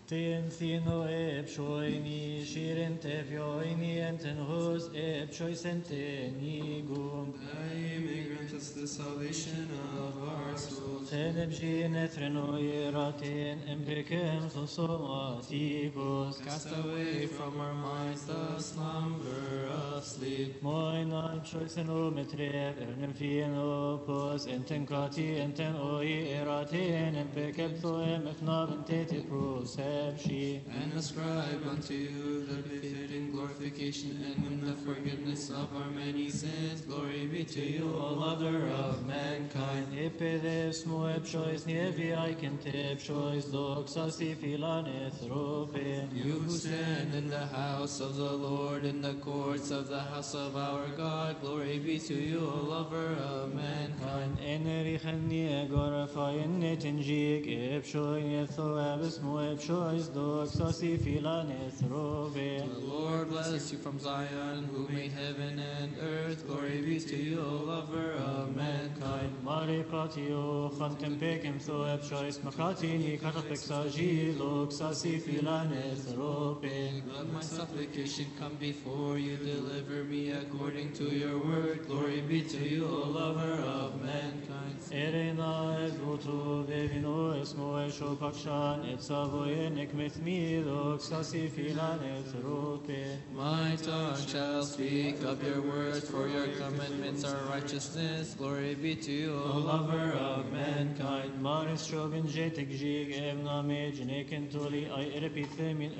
Tin thino epshoini shirin tefioini enten hos epshoisenteni gum. That you may grant us the salvation of our souls. Tenebjin ethreno ratin empekem sosomatikos. Cast away from our minds the slumber of sleep. Moina epshoiseno metreb ernemfieno pos enten kati enten oi eratin empekem thoem efnab tete prosepshi. And ascribe unto you the befitting glorification and in the forgiveness of our many sins. Glory be to you, O lover of mankind. Epedes mo epshois nievi aikente epshois doxasi filan ethrope. You who stand in the house of the Lord, in the courts of the house of our God, glory be to you, O lover of mankind. Enerichen niegorafayen netinjik epshoi nethoabes mo epshois doxasi filan ethrope. The Lord bless you from Zion, who made heaven and earth. Glory be to you, O lover of mankind. Mare patio chantem pekem tho epshois makatini katapexaji loxasi filan ethrope. Let my supplication come before you. Deliver me according to your word. Glory be to you, O lover of mankind. Erena ezvotu vevino esmo esho pakshan et savoyen ekmet mi doxasi filan ethrope. My tongue shall speak of your words, for your commandments are righteousness. Glory be to you, O lover of mankind. Maris shobin jetek jig evna me jneken tuli ay erepithe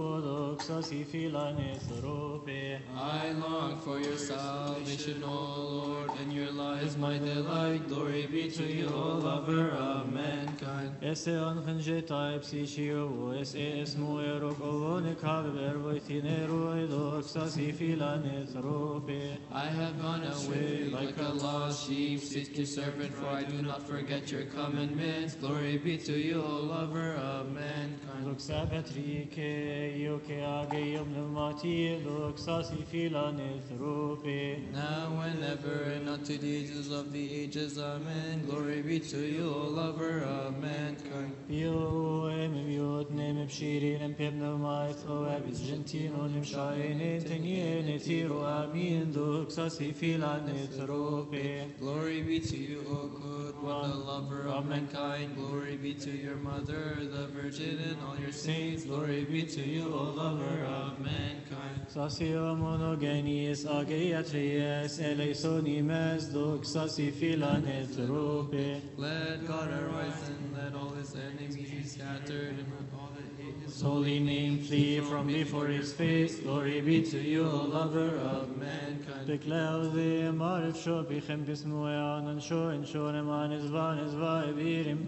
doxasi filan ethrope. I long for your salvation, O Lord, and your law is my delight. Glory be to you, O lover of mankind. Ese anchen jetai psichio es esmo erok ovone kaver voitinero doxasi filan ethrope. I have gone away like a lost sheep. Seek your servant, for I do not forget your commandments. Glory be to you, O lover of mankind. Doxabetrike ioke age yom pneumati doxasi filan ethrope. Now, whenever, and unto the ages of the ages, amen. Glory be to you, O lover of mankind. Io emiot nem pshirin em pneumai tho abis gentino nem shaine tenien tiro amin doxasi filan ethrope. Glory be to you, O good one, the lover of mankind. Glory be to your mother, the Virgin, and all your saints. Glory be to you, O lover of mankind. Sasio monogenis ageiatries eleisonimes doxasi filan ethrope. Let God arise and let all his enemies be scattered, and let all that hate his Holy name flee from before his face. Glory be to you, O lover of mankind. Bekleo the marif shopichem pismuean and shoin shoneman is van virim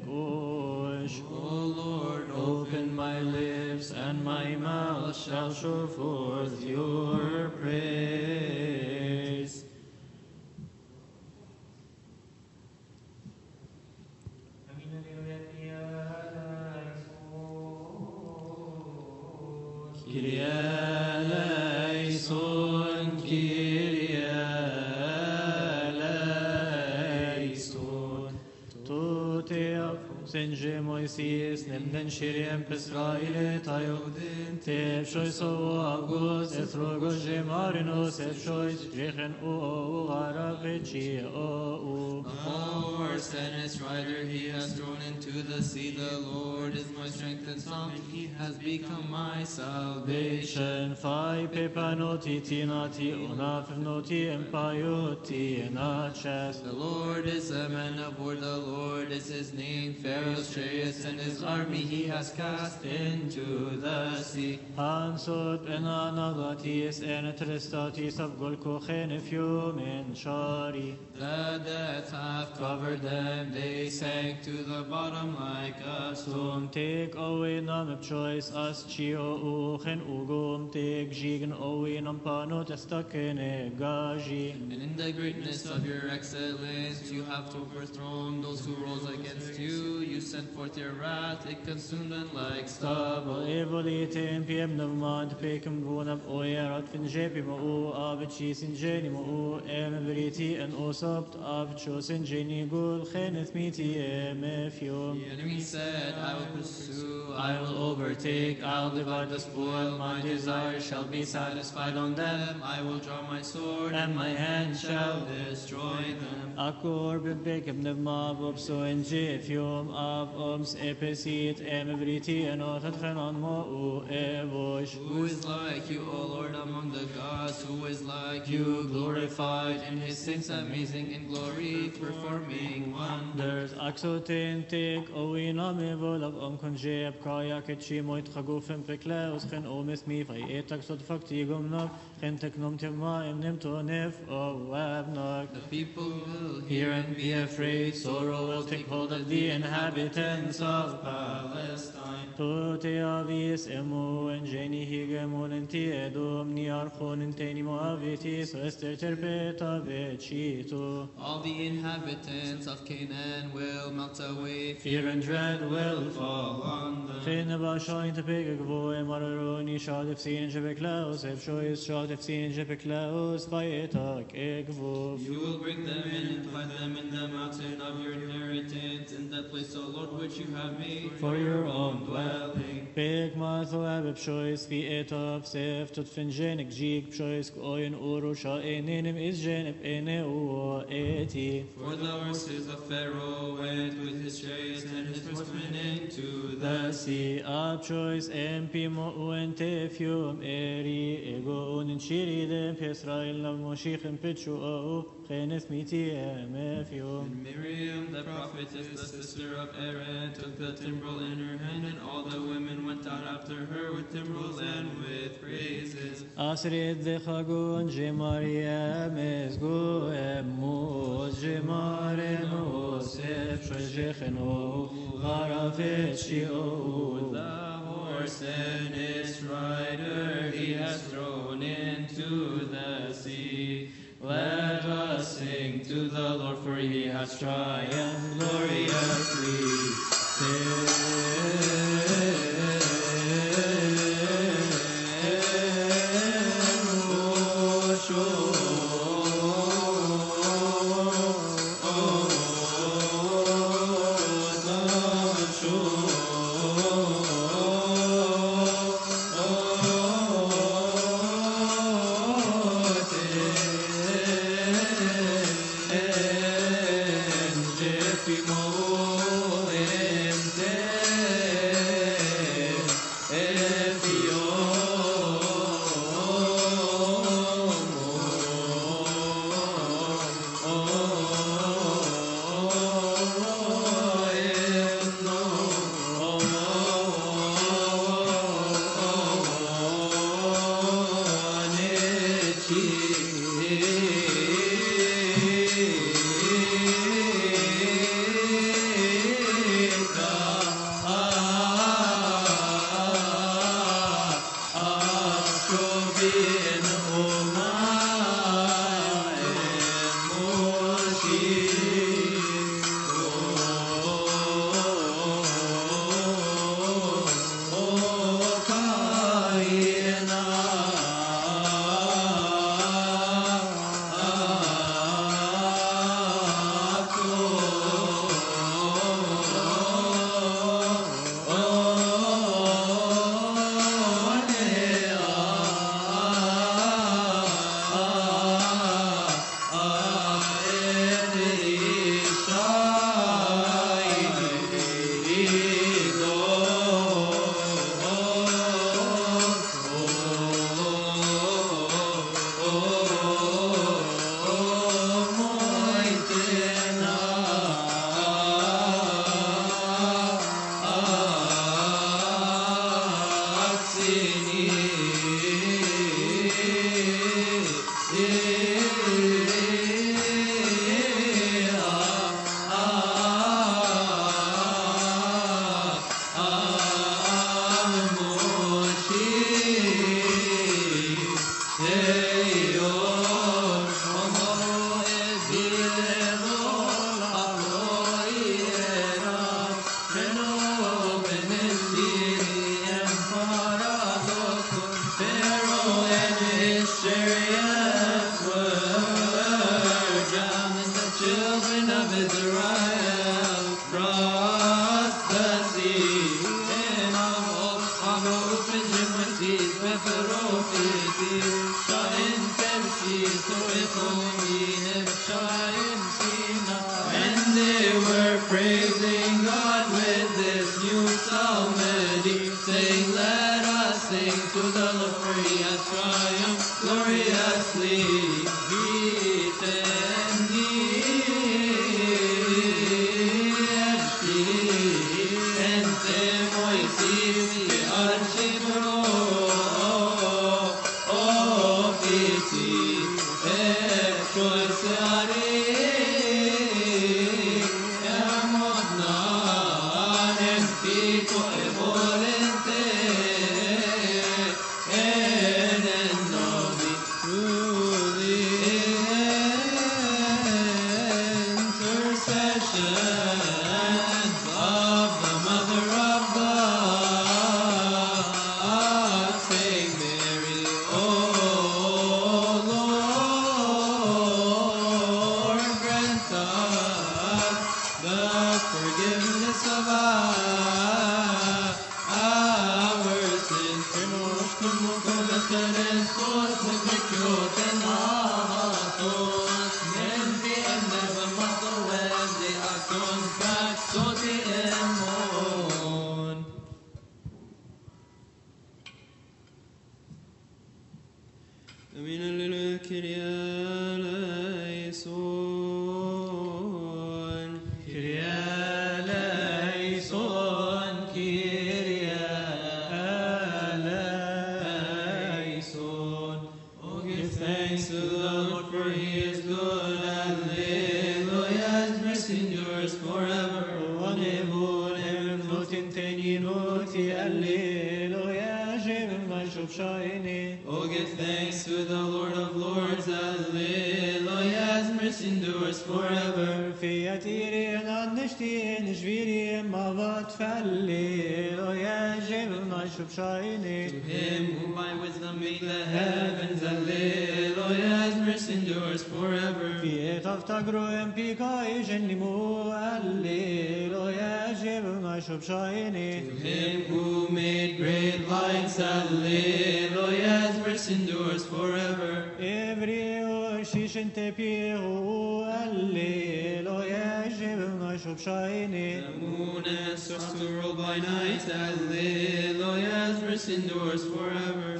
pekosh. O Lord, open my lips, and my mouth shall show forth your praise. Kyrie eleison, Kyrie eleison. Tute senje Moises nemden shiriem Israele tayodin te shoyso agos ethrogo gemarinos shoys jechen o aravechi o. A horse and its rider he has thrown into the sea. The Lord is my strength and song, and he has become my salvation. Fai pepanoti tinati unafnoti empayoti nachas. The Lord is a man of war, the Lord is his name. Pharaoh's chariots and his army he has cast into the sea. Ansot benanagatis enetristatis of golkochen fiumen shari. The depths have covered them, they sank to the bottom like a stone. Take away nam choice as chio uchen ugum take jigen away nam panot estakene gaji. And in the greatness of your excellence, you have overthrown those who rose against you. You sent forth your wrath, it consumed them like stubble. Evolitin piem navmant pekem vunab oyerat fin jepi mo avchi sinjeni mo emevriti and osopt avcho sinjeni gul chenet miti emefium. The enemy said, I will pursue. I will overtake, I'll divide the spoil, my desire shall be satisfied on them, I will draw my sword, and my hand shall destroy them. Akor bebek bnevma bobso enjif yom av oms epesit emevriti enotat chenon mo u evosh. Who is like you, O Lord, among the gods? Who is like you, glorified in his saints, amazing in glory, performing wonders? Aksoten tek oina me volav om konjeb kaya ketchi moit chagufem pekleus chen omes mi vay etak sot fakti gomnov chen teknom tevma emnem tonef o wabnog. The people will Hear and be afraid, sorrow will take hold of the inhabitants of Palestine. Tote avis emu en geni higemon en ti edom ni archon en teni moavitis ester terpeta vecito. all the inhabitants of Canaan will melt away. Fear and dread will fall on them. Finne bashain te pege gvoe mararoni shadef sin jebeklaus efshois shadef sin jebeklaus vayetak egvov. You will bring them in and plant them in the mountain of your inheritance, in the place, O Lord, which you have made For your own dwelling. Big matho abib shois vi etov sef tot finjenik jig shois oin urusha enenim is jenip ene uo eti. For the horses of Pharaoh went with his chariots and his horsemen into the sea. Si ab chois empimo uente fium eri ego unin shiri dem Israel nav moshichem pitchu o chenes miti emefium. And Miriam, the prophetess, the sister of Aaron, took the timbrel in her hand, and all the women went out after her with timbrels and with praises. Asrid dechagun jemaria mezgo emos jemareno sef shojecheno haravet shio. The horse and its rider he has thrown into the sea. Let us sing to the Lord, for he has triumphed gloriously. And they were praising God with this new psalmody, saying, let us sing to the Lord, for he has triumphed gloriously. Oh, give thanks to the Lord of Lords, Alleluia, His mercy endures forever. To him who by wisdom made the heavens, Alleluia, His mercy endures forever. To him who made great lights, Alleluia, His mercy endures forever. The moon and stars to rule by night, Alleluia, His mercy endures forever.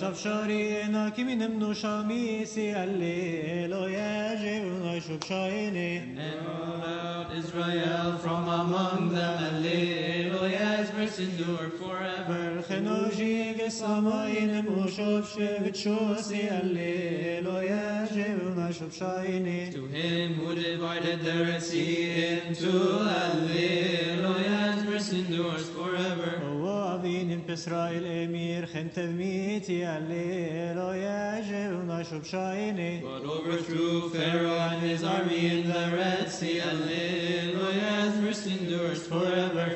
And roll out Israel from among them, Alleluia, His mercy endures forever. To him who divided the Red Sea into, Alleluia, His mercy endures forever. God overthrew Pharaoh and his army in the Red Sea, Alleluia, His mercy endures forever.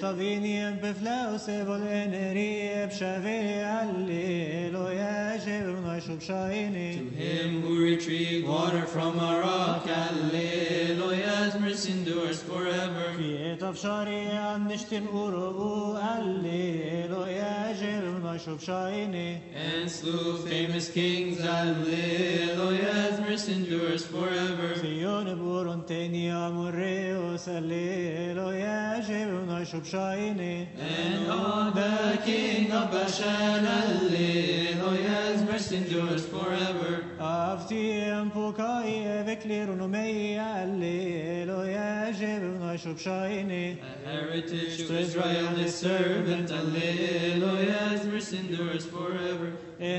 To him who retrieved water from a rock, Alleluia, His mercy endures forever. And slew famous kings, Alleluia, His mercy endures forever. And on the king of Bashan, Alleluia, His mercy endures forever. A heritage to Israel, His servant, Alleluia, His mercy endures forever.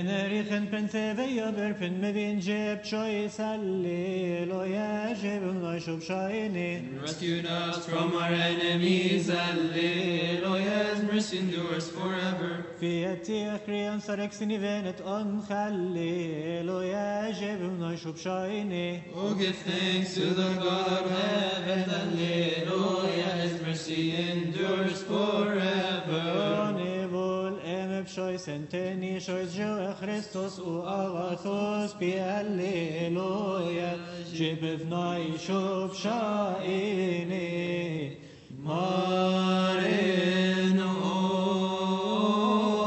Rescued us from our enemies, Alleluia, His mercy endures forever. Oh, give thanks to the God of heaven, Alleluia, His mercy endures forever. Mareno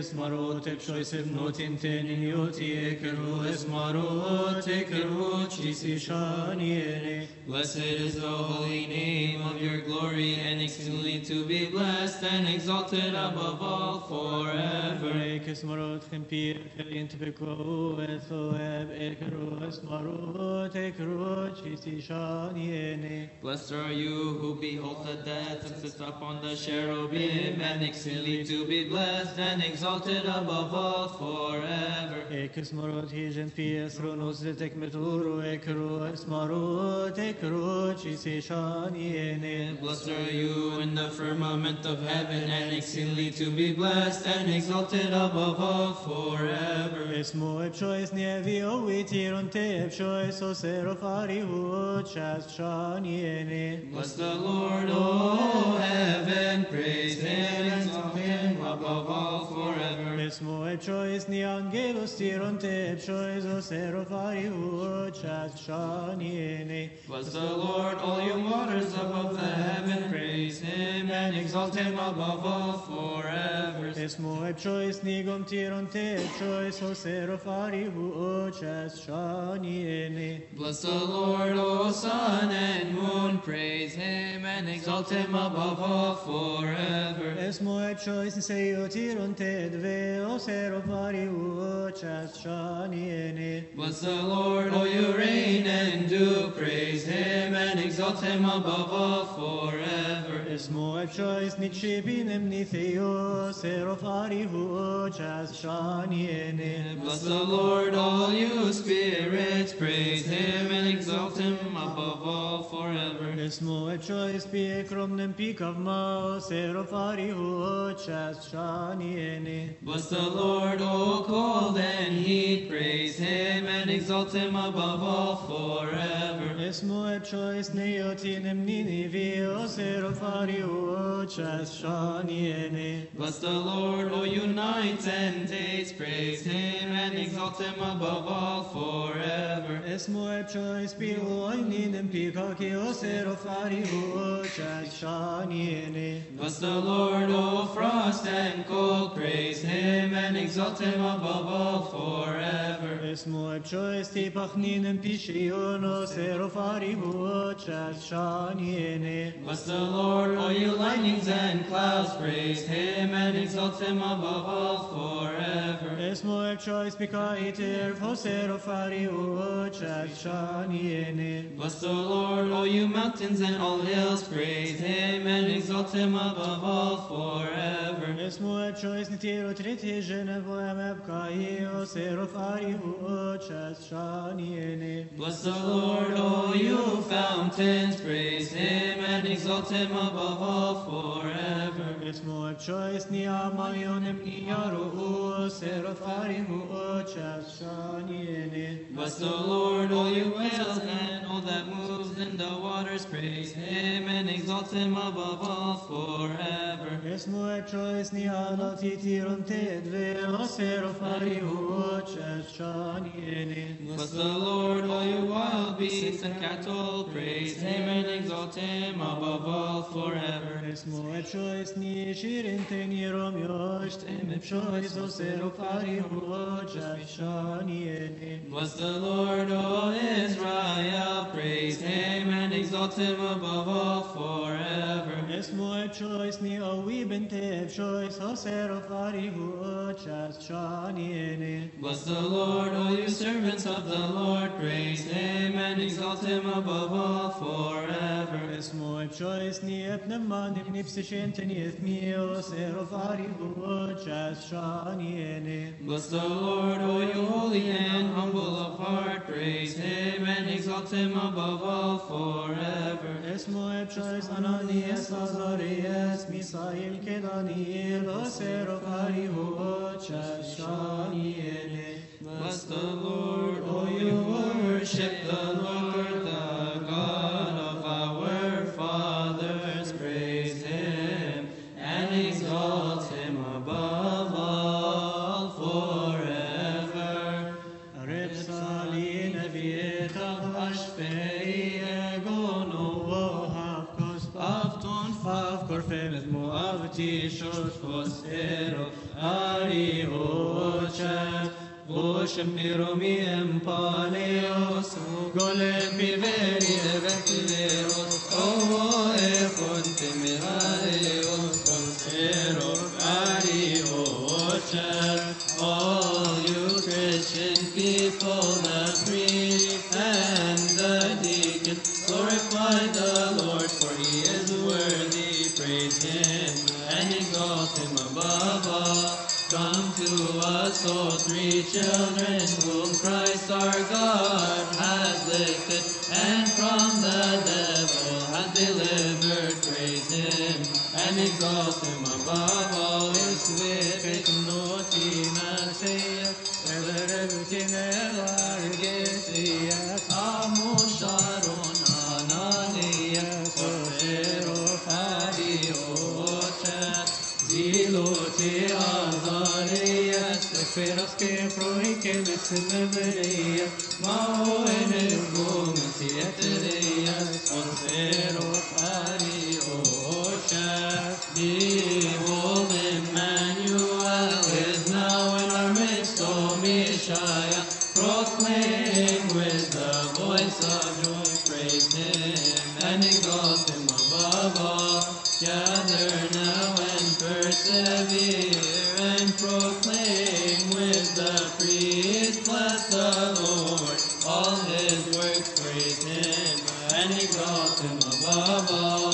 esmarot epshois evnotin tenin yoti ekeru esmarot ekeru chisi shaniene. Blessed is the holy name of your glory, and exceedingly to be blessed and exalted above all forever. Esmarot chempir kelint beko ethoeb ekeru esmarot ekeru chisi shaniene. Blessed are you who behold the death and sits upon the cherubim, and exceedingly to be blessed and exalted above all forever. Esmarot hijen pies ronos zetek meturu ekeru esmarot ekeru chisi shaniene. Blessed are you in the firmament of heaven, and exceedingly to be blessed and exalted above all forever. Esmo epshois nievi ovitiron te epshois o serofari hu chas shaniene. Bless the Lord, O heaven, praise him, exalt him above all forever. Esmo epshois ni angelos tiron te epshois o serofari hu chas shaniene. Bless the Lord, all you waters above the heaven, praise him and exalt him above all forever. Esmo epshois nigom tiron te epshois o serofari hu chas shaniene. Bless the Lord, O sun and moon, praise him and exalt him above all forever. Esmo epshois niseo tiron te dve o serofari hu chas shaniene. Bless the Lord, O you reign and do, praise him and exalt him above all forever. Esmo epshois nitshibinem nitheo serofari hu chas shaniene. Bless the Lord, all you spirits, praise him and exalt him above all forever. Esmo epshois piekrom nem pikavma serofari hu chas shaniene. Bless the Lord, O cold and heat, praise him and exalt him above all forever. Esmo epshois neotinem ninivi o serofari hu chas shaniene. Bless the Lord, O you nights and days, praise him and exalt him above all forever. Esmo epshois piloininem pikaki o serofari hu chas shaniene. Bless the Lord, O frost and cold, praise him and exalt him above all forever. Esmo epshois tipachninem pishion o serofari hu chas shaniene. Bless the Lord, O you lightnings and clouds, praise him and exalt him above all forever. Esmo epshois pikaiter o serofari hu chas shaniene. Bless the Lord, O you mountains and all hills, praise him and exalt him above all forever. Esmo epshois nitiro tritijen voem epkai o serofari hu chas shaniene. Bless the Lord, O you fountains, praise him and exalt him above all forever. Esmo epshois niamayonem niyaru hu serofari hu chas shaniene. Bless the Lord, all you whales and all that moves in the waters, praise him and exalt him above all forever. Esmo epshois nialati tiron te dve o serofari hu chas shaniene. Bless the Lord, all you wild beasts and cattle, praise him and exalt him above all forever. Esmo epshois ni shirin te nirom yosh tem epshois o serofari hu chas shaniene. Bless the Lord, O Israel, praise him and exalt him above all forever. Esmo epshois ni ovi bente epshois o serofari hu chas shaniene. Bless the Lord, all you servants of the Lord, praise him and exalt him above all forever. Esmo epshois ni epnem manim nipsishen ten yethmi o serofari hu chas shaniene. Bless the Lord, O you holy and humble of heart, praise him and exalt him above all forever. Esmo epshois Ananias Azarias Misael Kedaniel o serofari hu chas shaniene. Bless the Lord, O you worship the Lord, the God of our fathers, praise him and exalt him above all forever. Repsalin vietach ashpei egono hafkos afton korfem moavti shos fosero ari ocha Voshem niromi empaleos golem piveri evekleos o efonte miraleos fosero ari ocha all you Christian people, the priest and the deacon, glorify the Lord, for he is worthy. Praise him and exalt him above all. Come to us, O three children, whom Christ our God has lifted, and from the devil has delivered. Praise him and exalt him above all. Ziloti azarias, feras que proike vismeveria, mao en el gomenti eterias, consero pari ocha. Behold, Emmanuel is now in our midst, O Messiah. Proclaim with the voice of joy, praise him and exalt him above all. Gather now and persevere and proclaim with the priest, bless the Lord, all his works, praise him and exalt him above all.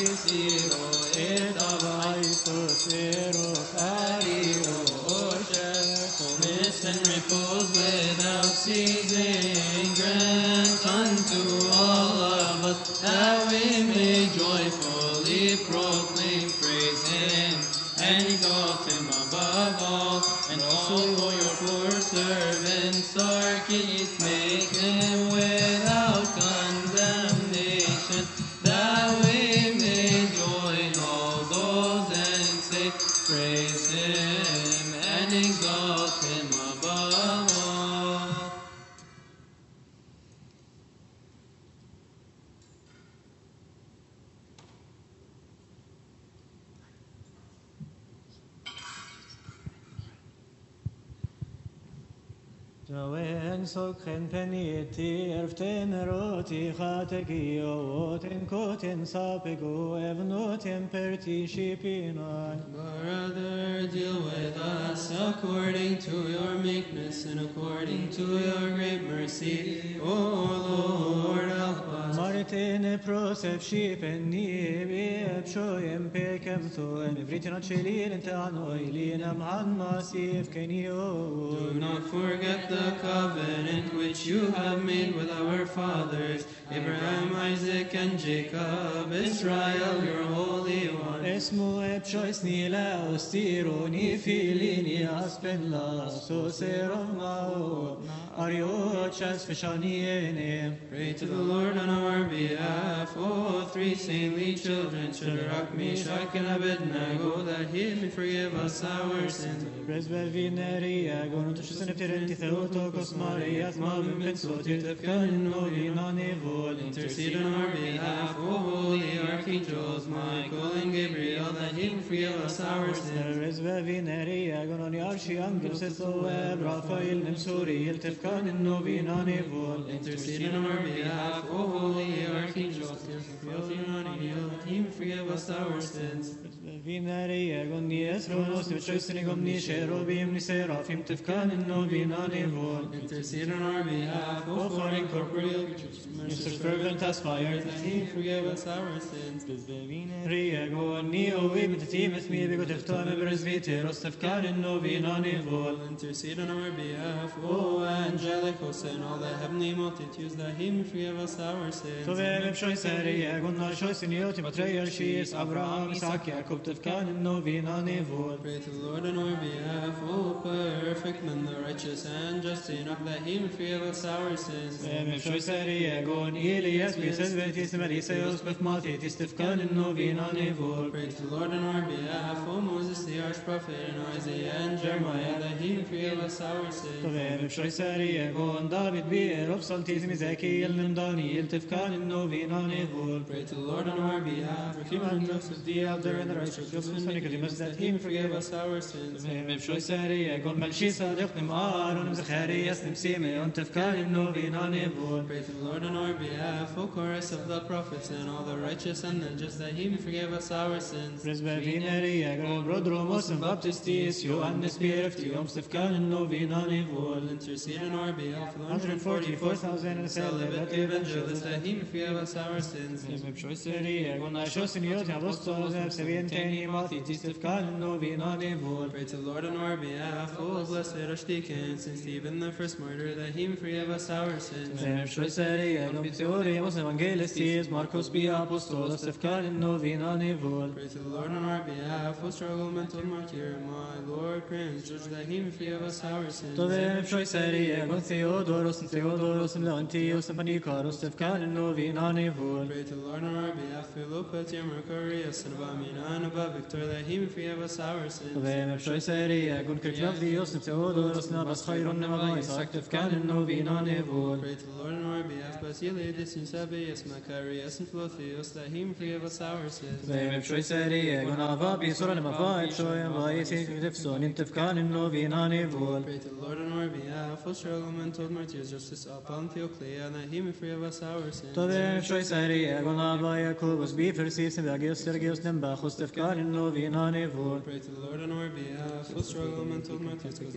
Siro et avaiso sero pari o and repose without ceasing. Grant unto all of us that we may joyfully proclaim, praise Him, and exalt Him above all. And also for your poor servants, Sarkis, make him without condemnation, that we may join all those and say, praise Him, and exalt Him above all. Joen sokhen peniti erften roti khateki oten koten sapego evnoten perti shipinan. Brother, deal with us according to your meekness and according to your great mercy. O Lord, help us. Martin prosef shipen ni beb shoyem pekem to en vritin chelin tano ilinam han masif kenio. Do not forget the covenant which you have made with our fathers, Abraham, Isaac, and Jacob, Israel, your Holy One. Esmu epshois ni la ostiro ni filini aspen la so serom mao ariochas fishaniene. Pray to the Lord on our behalf, O three saintly children, Shadrach, Meshach, and Abednego, that He may forgive us our sins. Presbyteria gonutushsen eptirenti theotokos Marias mavim pensotir tefkan novina nevol. Intercede on our behalf, O holy archangels, Michael and Gabriel, that He may forgive us our sins. Presbyteria gononi arshi angelus esoeb Raphael nemsuri tefkan novina nevol. Intercede on our behalf, O holy archangels, Gabriel, that He may forgive us our sins. Presbyteria gonni esronos nevchoisni gomni sherobim ni serafim tefkan novina nevol. Intercede on our behalf, O foreign corporeal creatures, Mr. Fervent aspire that He may forgive us our sins. Presbyteria gonni ovim tetimet mi bigot eftam presbyteros tefkan novina nevol. Intercede on our behalf, O angelic hosts and all the heavenly multitudes, that He may forgive us our sins. Tovem shoiseria gonnar shoisiniot matrayal shis Abraham Isaac Jacob tefkan novina nevol. Pray to the Lord on our behalf, O perfect man, the righteous and just enough, that He may forgive us our sins. Tovem shoiseria gon Elias bises vetis meriseos befmatis tefkan novina nevol. Pray to the Lord on our behalf, O Moses the arch prophet, and Isaiah and Jeremiah, that He may forgive us our sins. Tovem shoiseria gon David bir opsaltis Ezekiel nem Daniel tefkan novina nevol. Pray to the Lord on our behalf, for Human Joseph the elder and the righteous Joseph Nicodemus, that He may forgive us our sins. Tovem shoiseria gon Melchisa dechnem Aaron Zacharias nem Simeon tefkan novina nevol. Pray to the Lord on our behalf, O chorus of the prophets and all the righteous and the just, that He may forgive us our sins. Presbyteria gon Brodromos and Baptistis Ioannes Pireftiom tefkan novina nevol. Intercede on our behalf for the 144,000 and celibate evangelists, that He may forgive us our sins. Shoiseria gon Ashosiniot Apostolos Sevienteni Mathitis tefkan novina nevol. Pray to the Lord on our behalf, O blessed Archdeacon Saint Stephen, the first martyr, that He may forgive us our sins. Shoiseria gon Pitioriamos Evangelistis Marcos Bia Apostolos tefkan novina nevol. Pray to the Lord on our behalf, O struggle mental martyr, my Lord, Prince, Judge, that He may forgive us our sins. Tovem shoiseria gon Theodoros and Leontios and Panikaros tefkan novina nevol. Pray to the Lord on our behalf, Philopatia Mercurius, and Abamina, and Abba Victor, that He may forgive us our sins. Tovem shoiseria gon Kirklavdios and Theodoros and Abbas Chayron and Abba Isaac tefkan novina nevol. Pray to the Lord on our behalf, Basileidis and Sabius, Macarius and Philotheos, that He may forgive us our sins. Tovem shoiseria gon Ava Bisor and Ava Shoyam Vaisi Tifsonim tefkan novina nevol. Pray to the Lord on our behalf, O struggle mental martyrs, Justice Alpha and Theoclea, that He may forgive us our sins. Tovem shoiseria gon Ava Jacobus Bifersis and Vagios Sergios Nembachos tefkan novina nevol. Pray to the Lord on our behalf, O struggle mental martyrs,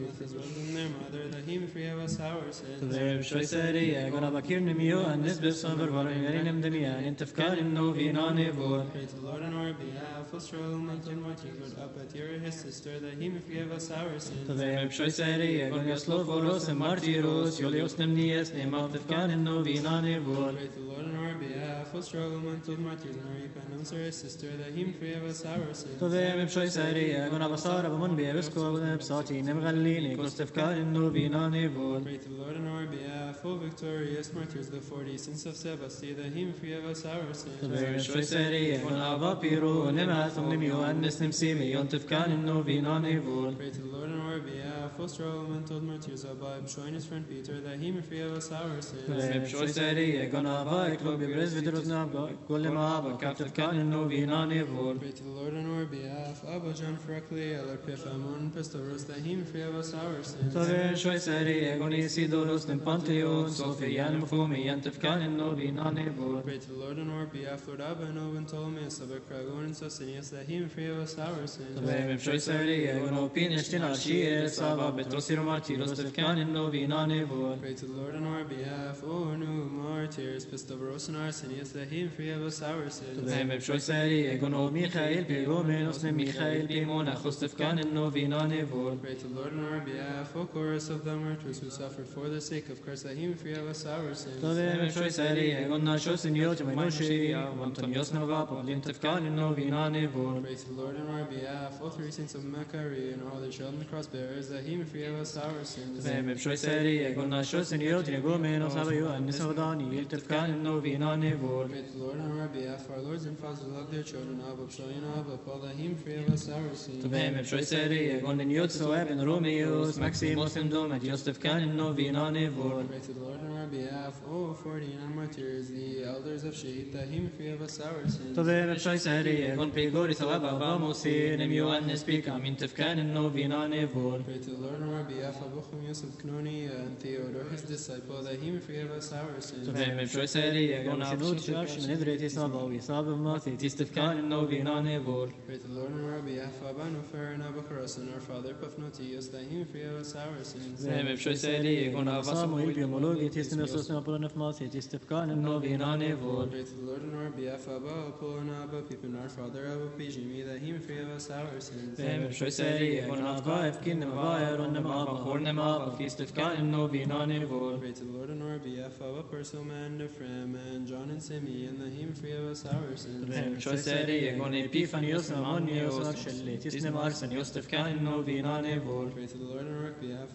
with his wisdom their mother, that he may free us our sins. Tobem shoyseri egona bakirne miyo annis besover varin erinim demian in tefkarin no vinane vor. Pray to the Lord on our behalf, we'll struggle until Martin got up at your his sister, that he may forgive us our sins. Tobem shoyseri egon yasloforos and martiros yolios nemnies nema tefkarin no vinane vor. Pray to the Lord on our behalf, we'll struggle until Martin and answer his sister, that he may forgive us our sins. Tobem shoyseri egona basara b'mon be'evisko b'nepsati nemgalini kos tefkarin no vinane vor. Pray to the Lord on our behalf, O victorious martyrs, the 40 sins of Sebasti, that he may forgive us our sins. Tobem shoyseri egon ava piru nemathum nemiyo annis nemsimi yon tefkarin no vinane vor. Pray to the Lord on our behalf, O struggle until martyrs, Abba, showing his friend Peter, that he may forgive us our sins. Tobem shoyseri egon ava eklob b'brez vidros nabga kolem ava kaf tefkarin no vinane vor. Pray to the Lord on our behalf, Abba John Freckly, Eller Pifamon, Pistoros, that he may forgive us our sins. Tobem shoyseri egon isidoros nem pantheon sofian mufumi yan tefkarin no vinane vor. Pray to the Lord on our behalf, Lord Abba and Owen Ptolemaeus, Abba Kragon and Sosinius, that he may forgive us our sins. Tobem shoyseri egon opinishtin arshir sava betrosir martiros tefkarin no vinane vor. Pray to the Lord on our behalf, O new martyrs, Pistoros and Arsenius, that he may forgive us our sins. Tobem shoyseri egon o Michael pigomenos nem Michael pimonachos tefkarin no vinane vor. Pray to the Lord on our behalf, O chorus of the martyrs who suffered for the sake of Christ, that he may forgive us our sins. Tobem shoyseri egon nashos in yot menoshi avanton yosna vapo lin tefkarin no vinane vor. Pray to the Lord on our behalf, O three saints of Machari and all the children cross bearers, that he may forgive us our sins. Tobem shoyseri egon nashos in yot negomenos avayu annis avdani il tefkarin no vinane vor. Pray to the Lord on our behalf, our lords and fathers who love their children, Abba, Pshayin, Abba, Paul, that he may forgive us our sins. Tobem shoyseri egon in yot soeb in Romeos Maximus in domet yos tefkarin no vinane vor. Pray to the Lord on our behalf, O 49 martyrs, the elders of Shahid, that he may forgive us our sins. Tobem shoyseri egon pigori soeb avamosi nem yo annis pika min tefkarin no vinane vor. Pray to the Lord on our behalf, Abuchum Yosef Knoni and Theodore, his disciple, that he may forgive us our sins. Tobem shoyseri egon shinut shash min idreti sava vi sava mati tis tefkarin no vinane vor. Pray to the Lord on our behalf, Abba Nufer and Abba Karas and our father Pafnotius, that he may forgive us our sins. Tobem shoyseri egon avasamuil biomologi tis nesos napoleon mati tis tefkarin no vinane vor. Pray to the Lord on our behalf, Abba Apollo and Abba Pipin, our father Abba Pijimi, that he may forgive us our sins. Tobem shoyseri egon ava efkin nem ava eron nem ava chor nem ava tis tefkarin no vinane vor. Pray to the Lord on our behalf, Abba Persilman, Ephraim, and John and Simeon, that he may forgive us our sins. Tobem shoyseri egon epifanios namanios arshelli tis nem arsen yos tefkarin no vinane vor. Pray to the Lord on our behalf,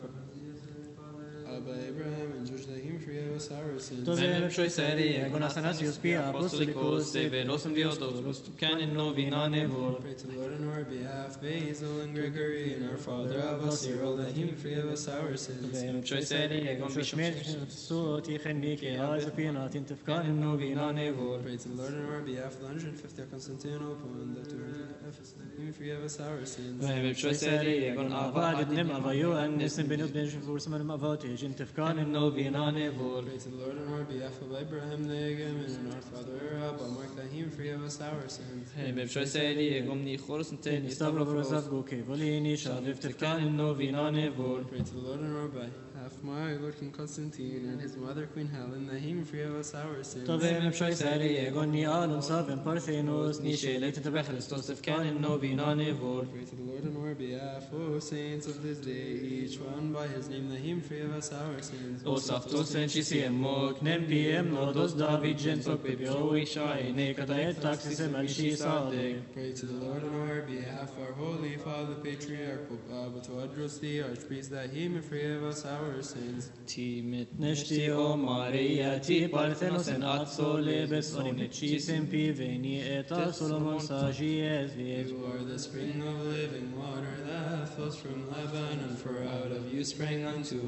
Abba Abraham and George, that he may forgive us our sins. Tobem shoyseri egon athanasios pia apostolikos severosum diotos tefkarin no vinane vor. Pray to the Lord on our behalf, Basil and Gregory, and our father Abba Cyril, that he may forgive us our sins. Tobem shoyseri egon bishmet soti khenike azapinat in tefkarin no vinane vor. Pray to the Lord on our behalf, the 150 of Constantinople, and the 200 of Ephesus, that he may forgive us our sins. Tobem shoyseri egon avad nem avayu annis benut ben shvur saman avati in tefkarin no vinane vor. Pray to the Lord on our behalf of Abraham the Egem and our father Abba Mark, that he may forgive us our sins. Tobem shoyseri egon ni khoros ten istabro vrosat goke volini shadev tefkarin no vinane vor. Pray to the Lord on our behalf, my Lord King Constantine and his mother Queen Helen, that he may forgive us our sins. Tobem shoyseri egon ni alon saben parthenos ni shelet tebechristos tefkarin no vinane vor. Pray to the Lord on our behalf, O saints of this day, each one by his name, that he may forgive us our sins. Os aftos en chisiemok nem piem nodos David gensok pepio ishai ne katayet taxis emelshi sadek. Pray to the Lord on our behalf, our Holy Father Patriarch Pope Abba Tewodros the Archpriest, that he may forgive us our sins. Timit neshti o Maria ti parthenos en atso lebes onim chisim piveni eta Solomon saji esviet. You are the spring of living water that flows from Lebanon, for out of you sprang unto us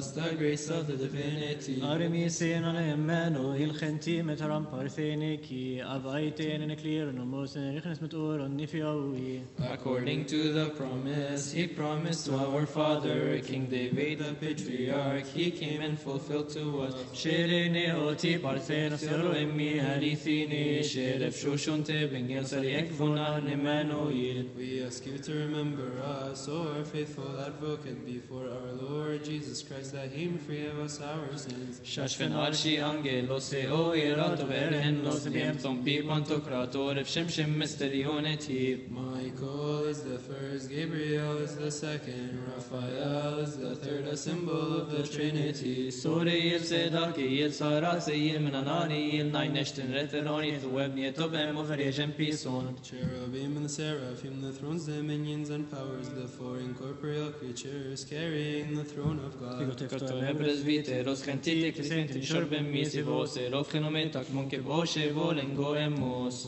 us the grace of the divinity. Armisen on Emmanuel Gentimet Ram Partheniki Avaiten and clear no most and Richness or on Nifiowi. According to the promise, he promised to our father, King David the patriarch, he came and fulfilled to us. Sherene oti Parthenos Yoro Emmi Alithini Sheref Shoshunte Bengel Sariek Vunan Emmanuel. We ask you to remember us, O our faithful advocate, before our Lord Jesus Christ, that he may free of us our sins. Shashven Arshi Angelos O Irato Veren Los Biemton Pipantocrator Shemshem Mysterioneti. Michael is the first, Gabriel is the second, Raphael is the third, a symbol of the Trinity. Suri il Sedaki il Sarasi il Menanani il Naineshten Reteroni Thuebni Tobem of Regem Pison. Cherubim and the seraphim, the thrones, dominions, and powers, the four incorporeal creatures carrying the throne of God. Presbiteros gentili crescenti shorbem misi vose rofchenometak monke boshe volen goemos.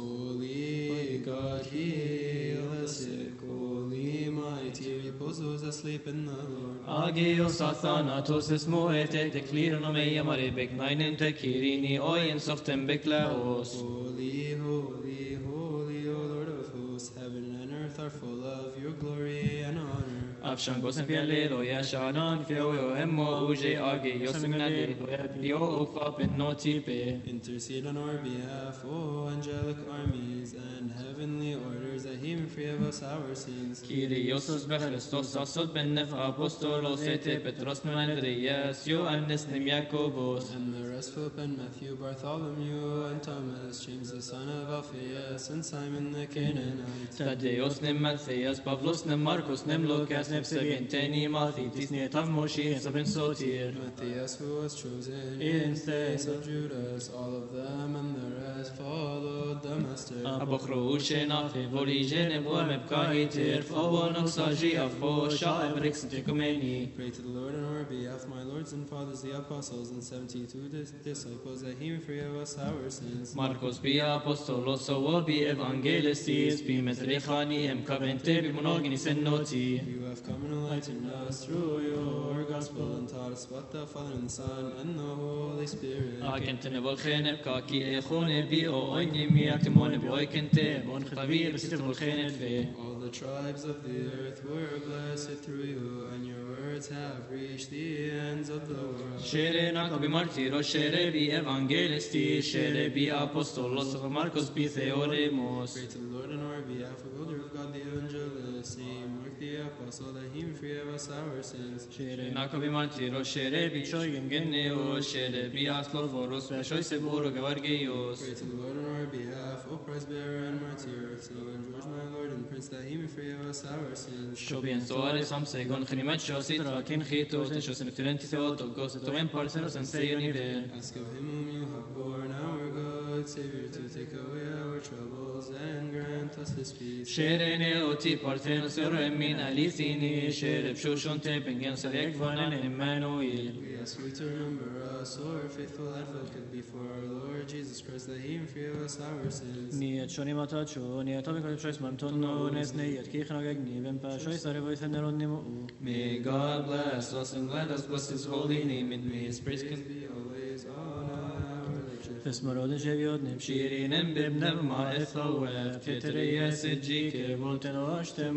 Holy God, heal the sick. Holy mighty, repose those asleep in the Lord. Agios athanatos esmoete decliro nomeia mare beknainen te kirini oien softem beklaos. Holy, holy, holy, O Lord of hosts, heaven and earth are full of your glory and honor. Afshan gosen pialelo ya shanan feo emmo uje agios mignadelo ya bio ukvapin notipe. Intercede on our behalf, O angelic armies and heavenly orders, that he may free of us our sins. Kyrios bechristos asod ben nef apostolos ete Petros Andreas Ioannes nem Jacobos. And the rest, Philip and Matthew, Bartholomew and Thomas, James the son of Alphaeus, and Simon the Canaanite. Tadeos nem Matthias, Pavlos nem Marcos nem Lucas nem Seventeni Mathitis ne Tamoshi Sabin Sotir. Matthias, who was chosen In in place of Judas, all of them and the rest followed the Master. Abochro Shenafe Voligene Boemepkaitir Fobonoxaji Afo Shaebrix Ticumeni. Pray to the Lord on our behalf, my lords and fathers, the apostles and 72 disciples, that he may free of us our sins. Marcos Bia Apostolos Obi Evangelistis Bimetrichani Em Cavente Bimonoginis en Noti. You have come and enlightened us through your gospel and taught us what the Father and the Son and the Holy Spirit. Akentene volchene kaki echone bi o oini mi aktimone bi oikente bon khtavi besit volchene fe. All the tribes of the earth were blessed through you, and your words have reached the ends of the world. Shere nako bi martiro shere bi evangelisti shere bi apostolos Marcos bi theoremos. Pray to the Lord on our behalf, O elder of God the evangelist, Saint Mark the apostle, that he may free of us our sins. Shere nako bi martiro shere bi shoyim geneo shere bi aslovoros ve shoy seburo gevargeios. Pray to the Lord on our behalf, O prize bearer and martyr, Saint George my Lord and Prince, that he may free of us our sins. Shobien soare samsegon khnimat shositra kin khitos te shosen filenti theotokos to em parsenos en seyoniver. Ask of him whom you have borne, our good Savior, to take away our troubles and grant us his peace. Shere neoti parthenos emin alithini shere pshoshonte pengen sarek vanan Emmanuel. We ask you to remember us, O our faithful advocate, before our Lord Jesus Christ, that he may free of us our sins. Niet shoni matacho, niet atomic choice mamton nes niet kichna gagni, vem pa choice arivois neron nimo. May God bless us and let us bless his holy name and may his praise Be always on our lips. Fesmarod sheviod nem shirin and bibnev ma ethawef tetreyes ejike volten oshtem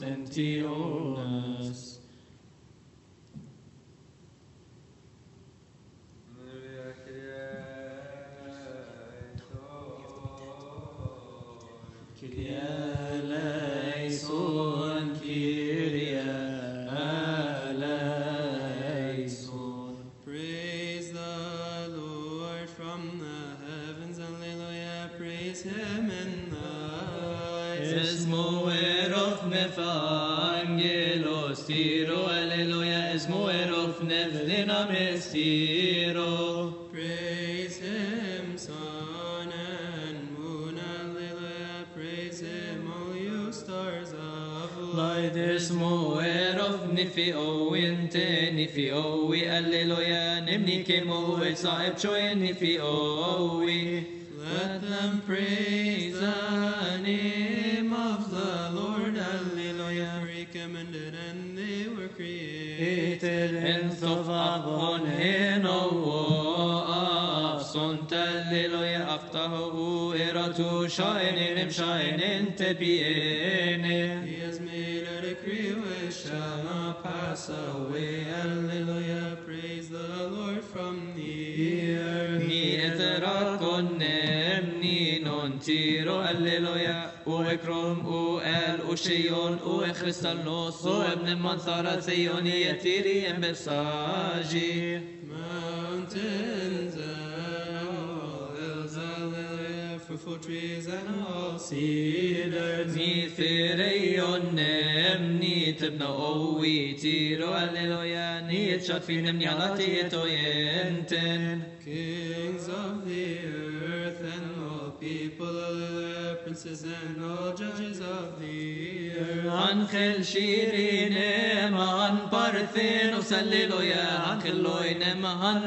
mostentionas. Eleison, Kyrie eleison. Praise the Lord from the heavens, alleluia, praise him in the heights. Esmo erof nefangelos tiro, alleluia, esmo erof nevlina mestiro. Praise him, sun and moon, alleluia, praise him, all you stars of light. Esmo erof nifio inte nifio we alleluia, nimni kemo etsaeb choy nifio we. Let them praise the name of the Lord, alleluia, for he commanded and they were created. En ثوابون هنو أفصن تللو يأفته إراتو شاين شاين تبيين. He has made a decree which shall not pass away. Hallelujah, praise the Lord from the earth. Ni إدراكن مني ننتيرو هللويا وإكرم وآل وشيون وخريستالوس وابن منثارة سيوني يتيري بساجي. Mountains and all hills, hallelujah, fruitful trees and all cedars. Ni ثيريون مني تبنى قوي تيرو هللويا ني تشافين من يالاتي توينتن. Kings of the earth and all people, hallelujah, princes and all judges of the earth. Angel شيرين man parthenos hallelujah angeloin man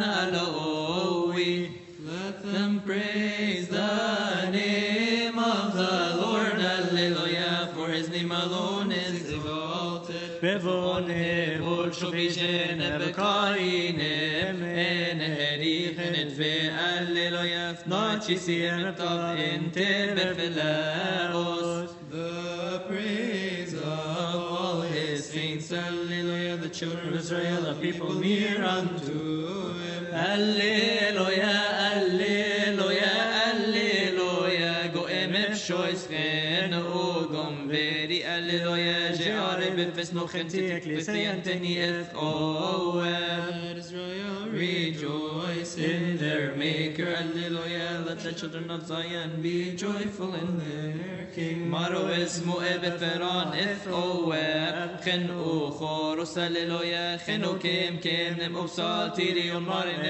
aloi. Let Them them praise the name of the Lord hallelujah for his name alone is exalted. bevone vol shobishen bekainem en herichen et ve hallelujah nachi sien tav ente befelaos. The praise of all his saints, hallelujah, the children of Israel, a people near unto him. Alleluia, alleluia, alleluia. Goem shoisken o gomveri alleluia. Jeare befes no gentik lisenteni eth oem. Let Israel rejoice In their maker, alleluia. Let the children of Zion be joyful in their King. Maro esmu ebeferan eth oem. Chen o choros alleluia. Chen o kem nem obsal tirion marin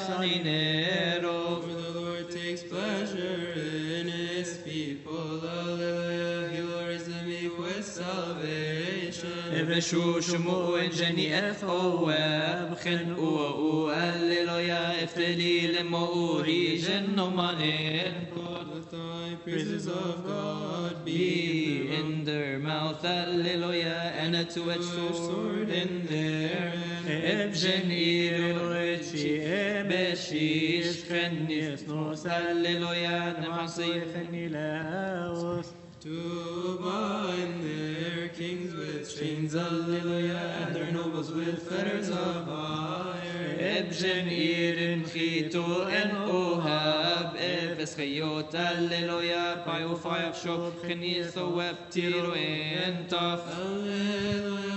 efsaninero. For the Lord takes pleasure in his people, hallelujah. He will raise the meek with salvation. Eveshu shumu enjeni eth oem. Chen o alleluia. Efteli lemo origen no manen. Let thy praises of God Be in their mouth, hallelujah, and a two-edged sword in their hand. Ebjen iroichi ebeshish chenis nos, hallelujah, nemasi chenilaos. to bind their kings with chains, hallelujah, and their nobles with fetters of iron. Ebjen irin chito en ohab, efes chayot, hallelujah, payo fayaf shop chenis web tiro en taf. Hallelujah,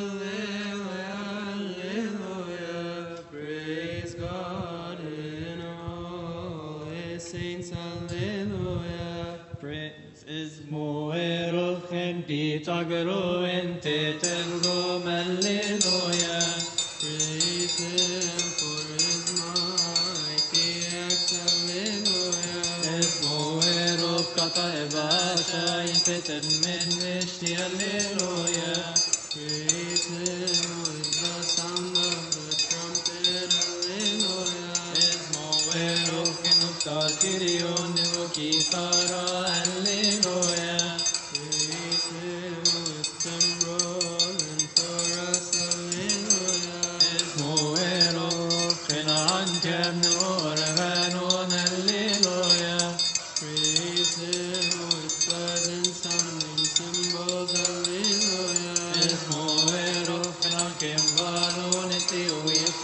hallelujah, hallelujah. Praise God in all his saints, hallelujah. Praise is moero en pitagro en tetelgo, hallelujah. Praise him for his mighty acts, hallelujah. Es moero kata evasha in tetel men veshti, hallelujah. Praise him with the sound of the trumpet, hallelujah. Es moero en upta kirion evokitara, hallelujah. Praise him with timbrel and chorus, hallelujah. Es moero en antem organon, hallelujah. Praise him with pleasant sounding cymbals, hallelujah. Es moero en antem valon etio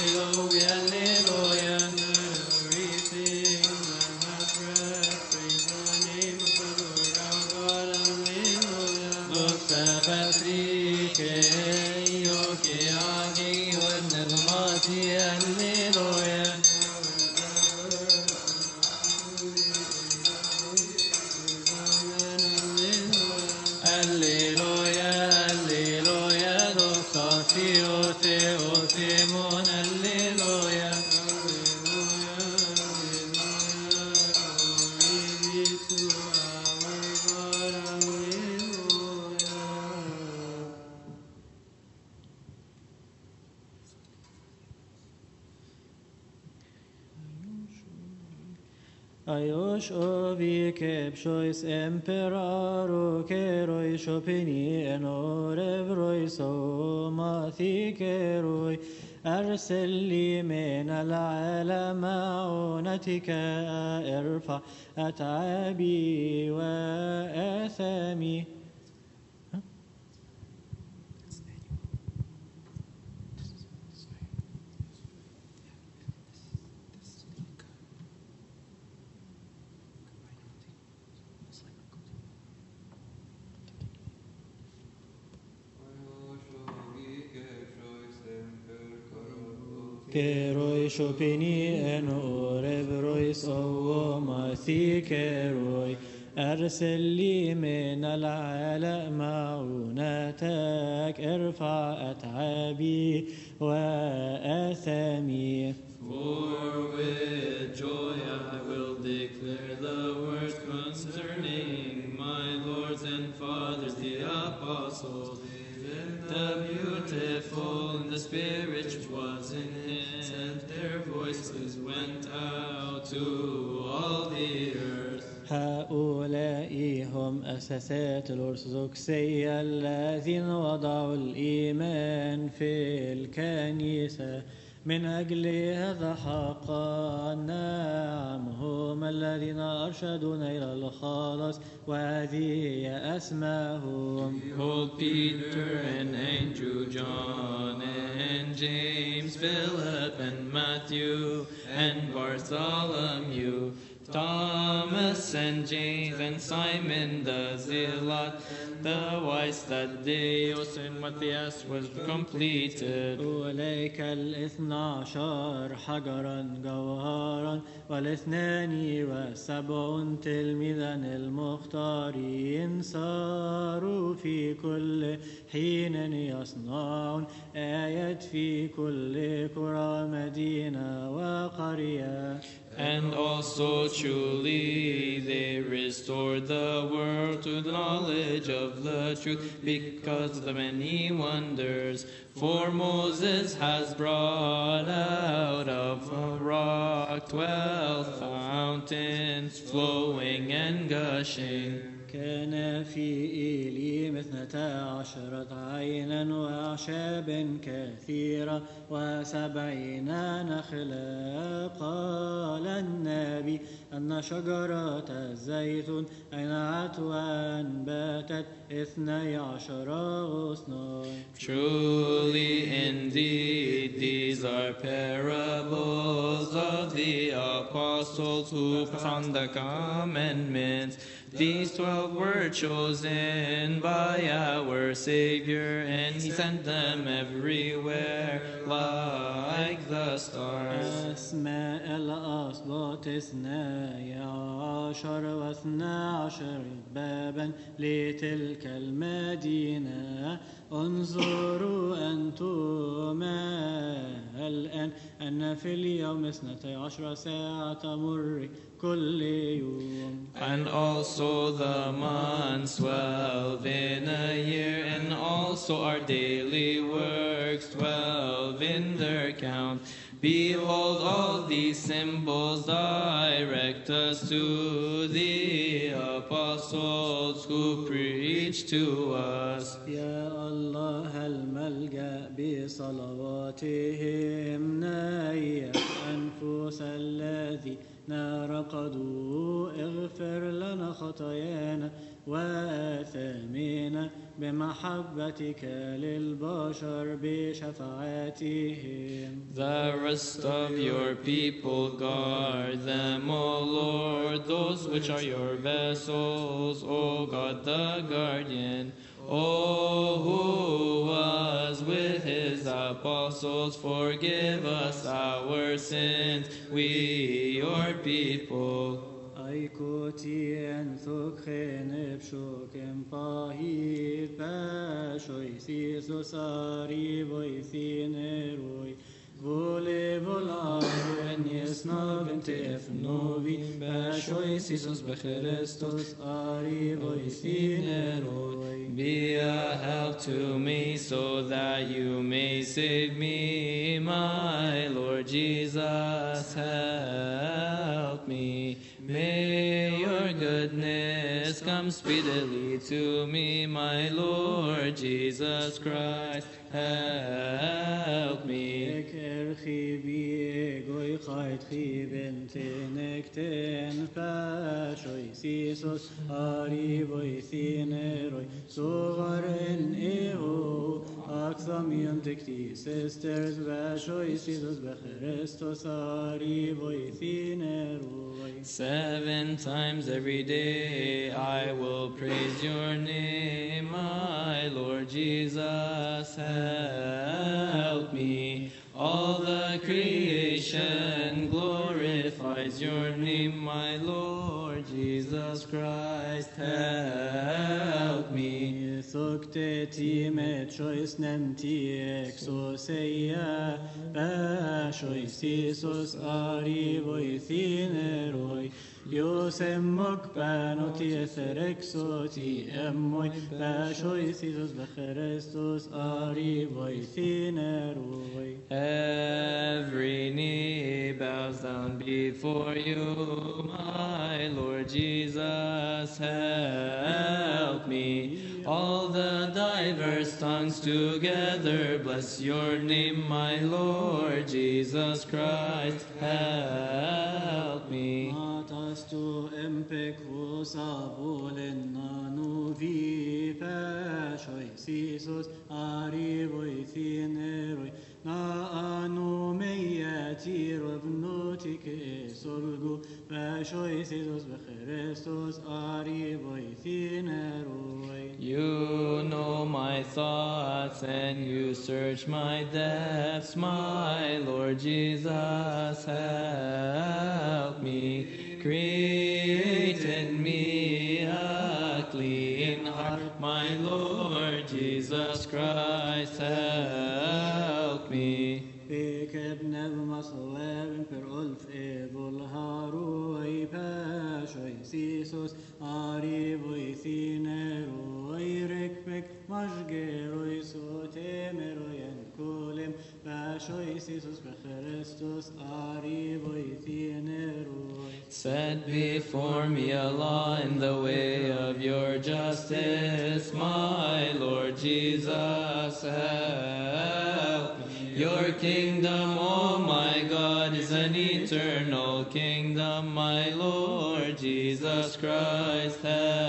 hallelujah. Everything that has breath, praise the name of the Lord our God, hallelujah. Doxa patrike yo que agi o nermati, hallelujah. Alleluia, alleluia, doxa tio teo temon, alleluia. Aios ovi kepshois emperaro keroi shopini enorevroi somathi keroi أرسل لي من العالم معونتك ارفع أتعابي وآثامي. Keroi shopini en orebrois omathi keroi أرسل لي من العلاء معونتك ارفع أتعابي وآثامي. For with joy I will declare the words concerning my lords and fathers, the apostles. The beautiful in the spirit which was in him, their voices went out to all the earth. هؤلاء هم أساسات الأرثوذكسية الذين وضعوا الإيمان في الكنيسة. من أجل هذا حقا نعم هم الذين أرشدونا إلى الخلاص وهذه أسماءهم. Behold, Peter and Andrew, John and James, Philip and Matthew and Bartholomew, Thomas and James and Simon the Zealot, the wise Thaddeus and Matthias was completed. أولئك الاثنى عشر حجرا جوهرا والاثنان والسبعون تلميذا المختارين صاروا في كل حين يصنعون آيات في كل قرى مدينة وقرية. And also truly they restored the world to the knowledge of the truth because of the many wonders. For Moses has brought out of a rock 12 fountains flowing and gushing. كان في إيليم 12 عينا وأعشاب كثيرة و70 نخلا. قال النبي أن شجرة الزيتون أينعت وأنبتت 12 غصنا. Truly indeed these are parables of the apostles who found the commandments. These 12 were chosen by our Savior, and He sent them everywhere like the stars. أسماء الأسباط 12 و12 بابا لتلك المدينة. انظروا أنتم الآن أن في اليوم 12 ساعة تمر كل يوم. And also the months 12 in a year, and also our daily works 12 in their count. Behold, all these symbols direct us to the apostles who preach to us. يا الله الملجأ بصلواتهم نيح أنفس الذين رقدوا. اغفر لنا خطايانا وآثامنا بمحبتك للبشر بشفاعتهم. The rest of your people guard them, O Lord, those which are your vessels, O God the guardian. O who was with his apostles, forgive us our sins, we your people. Aikoti en thukhen epshokem pahit pashoy sisos arivoi thineroi. Vole volaru en yesnaven tefnovi pashoy sisos becherestos arivoi thineroi. Be a help to me so that you may save me, my Lord Jesus, help me. May your goodness come speedily to me, my Lord Jesus Christ. Help me. Erchi bi goy chait chi bentenekten pashoy sisos ari voy thineroi sovaren eho aksamion tekti sisters vashoy sisos becherestos ari voy thineroi 7 times every day I will praise your name, my Lord Jesus. Help me. All the creation glorifies your name, my Lord Jesus Christ. Help me. Thokte met choice nemti exoseia pashoy sisos ari voy thineroi Yosem mokpanoti etherexoti emoi pashoy sisos becherestos ari voy thineroi Every knee bows down before you, my Lord Jesus. Help me. All the diverse tongues together bless your name, my Lord Jesus Christ. Help me. Matastu empek vosabolen nanu vi pashoy sisos ari voy thineroi na anu meyati rovnotik esolgu pashoy sisos becherestos ari voy thineroi You know my thoughts and you search my depths, my Lord Jesus. Help me. Create in me a clean heart, my Lord Jesus Christ. Help me. Bekebnev maslevin per ulf evol haroi pashoy sisos ari voy thineroi rekmek mashgeroi sotemeroi en kolem pashoy sisos becherestos ari voy thineroi Set before me a law in the way of your justice, my Lord Jesus. Help me. Your kingdom, oh my God, is an eternal kingdom, my Lord Jesus Christ.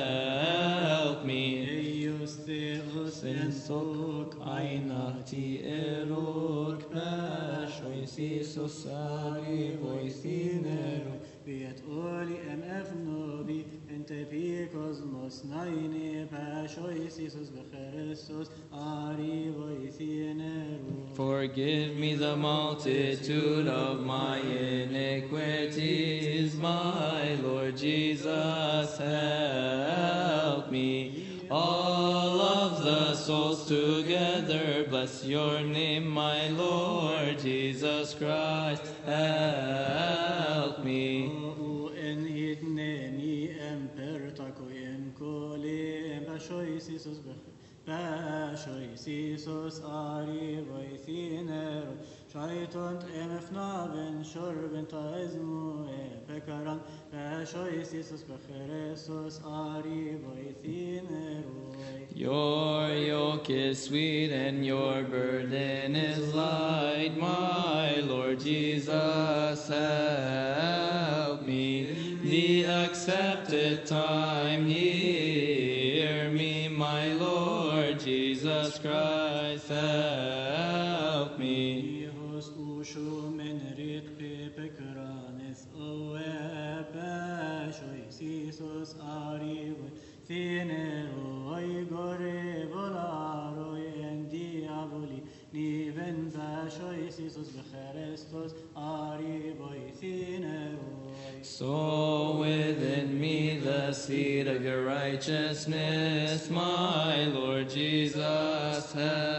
Help me. Eios theos en sok ainati erok pashoy sisos ari voy thineroi Viet oli em efnobi ente pi cosmos naini pashoy sisos becherestos ari voy thineroi Forgive me the multitude of my iniquities, my Lord Jesus. Help me. All of the souls together bless your name, my Lord Jesus Christ. Help me. O en hitneni em pertako en kole em pashoy sisos pashoy sisos ari voy thineroi Shaitant em efnaven shorben taezmu e pekaran pashoy sisos becherestos ari voy thineroi Your yoke is sweet and your burden is light, my Lord Jesus. Help me. The accepted time, hear me, my Lord Jesus Christ. Help me. Hijos ushu men ritpi pekranes oe pashoy sisos ari voy thineroi gore volaroi en diaboli niven pashoy sisos becherestos ari voy thineroi Sow within me the seed of your righteousness, my Lord Jesus.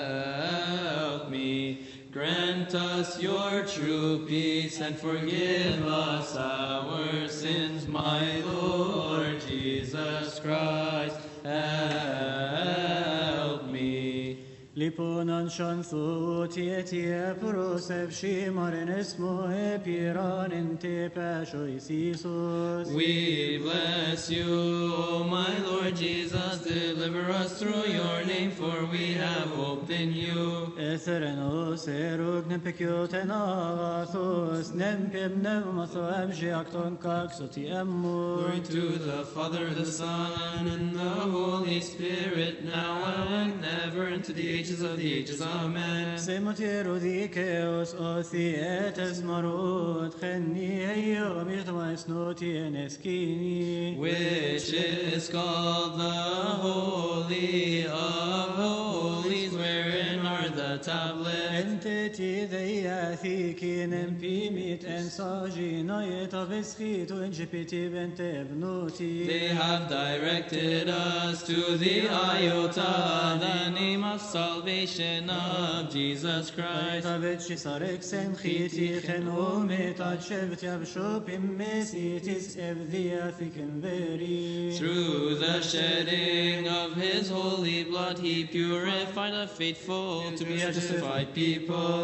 Help me. Grant us your true peace and forgive us our sins, my Lord Jesus Christ. Help me. Liponan shanthu tietie prosef shimarin esmo epiran inte pashois Isus. We bless you, O my Lord Jesus, deliver us through your name, for we have hope in you. Etherenos erug nempekioten agathos nempim nevmaso abjiakton kaksoti emmu. Glory to the Father, the Son, and the Holy Spirit, now and ever, and to the ages of the ages. Amen. Semotiro dikeos othietes marot chenni eyo mirtmais notien eskini. Which is called the Holy of Holies, wherein are the tablets. Enteti deiathikin empimit en saginoyet avischit unjipiti bente vnoti. They have directed us to the iota, the name of salvation of Jesus Christ. Tavet shisarek sen chiti chen omet ad shevet yavshopim mesitis evdiathikin veri. Through the shedding of his holy blood, he purified the faithful to be a justified people.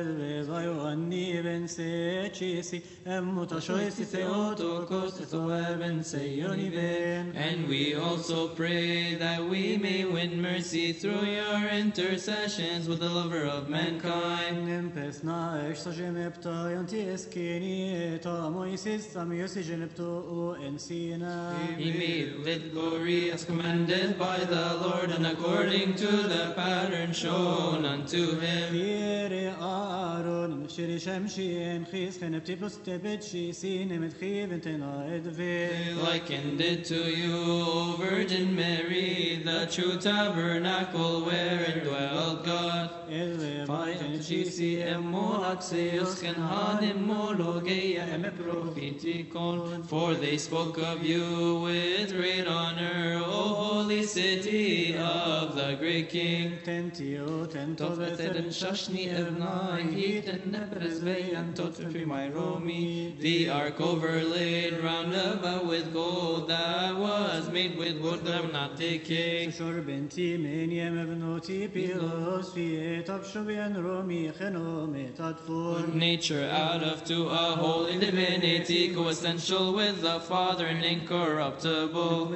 And we also pray that we may win mercy through your intercessions with the lover of mankind. He made with glory as commanded by the Lord, and according to the pattern shown unto him. They likened it to you, O Virgin Mary, the true tabernacle wherein dwelt God. For they spoke of you with great honor, O holy city of the great King. The ark overlaid round about with gold, that was made with wood that would not decay. Nature out of to a holy divinity, coessential with the Father and incorruptible.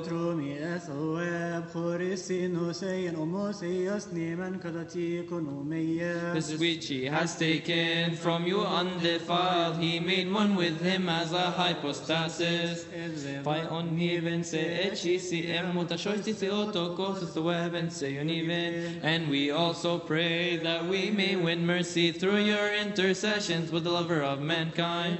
This which he has taken from you undefiled, he made one with him as a hypostasis. And we also pray that we may win mercy through your intercessions with the lover of mankind.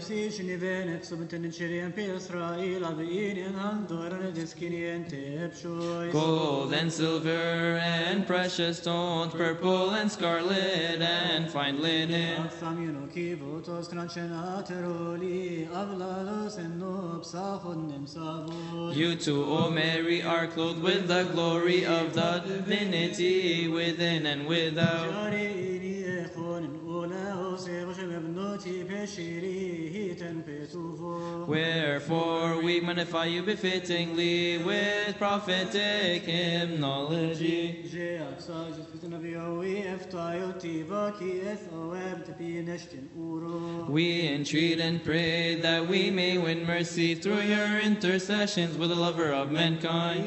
Gold and silver and precious stones, purple and scarlet and fine linen. You too, O Mary, are clothed with the glory of the divinity within and without. Wherefore we magnify you befittingly with prophetic hymnology. We entreat and pray that we may win mercy through your intercessions with the lover of mankind.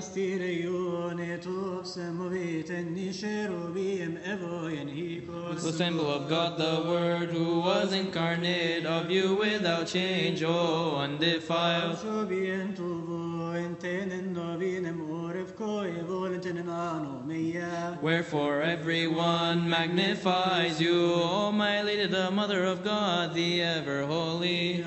The symbol of God, the Word, who was incarnate of you without change, O undefiled. Wherefore everyone magnifies you, O my Lady, the Mother of God, the ever holy.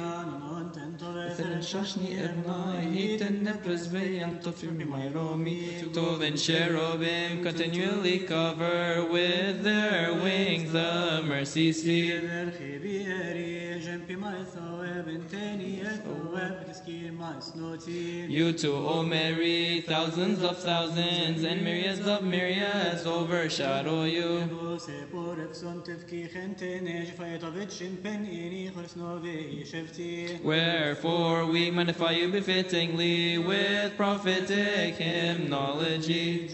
Tov and cherubim continually cover with their wings the mercy seat. You too, O Mary, thousands of thousands and myriads of myriads overshadow you. Wherefore Wherefore we magnify you befittingly with prophetic hymnology.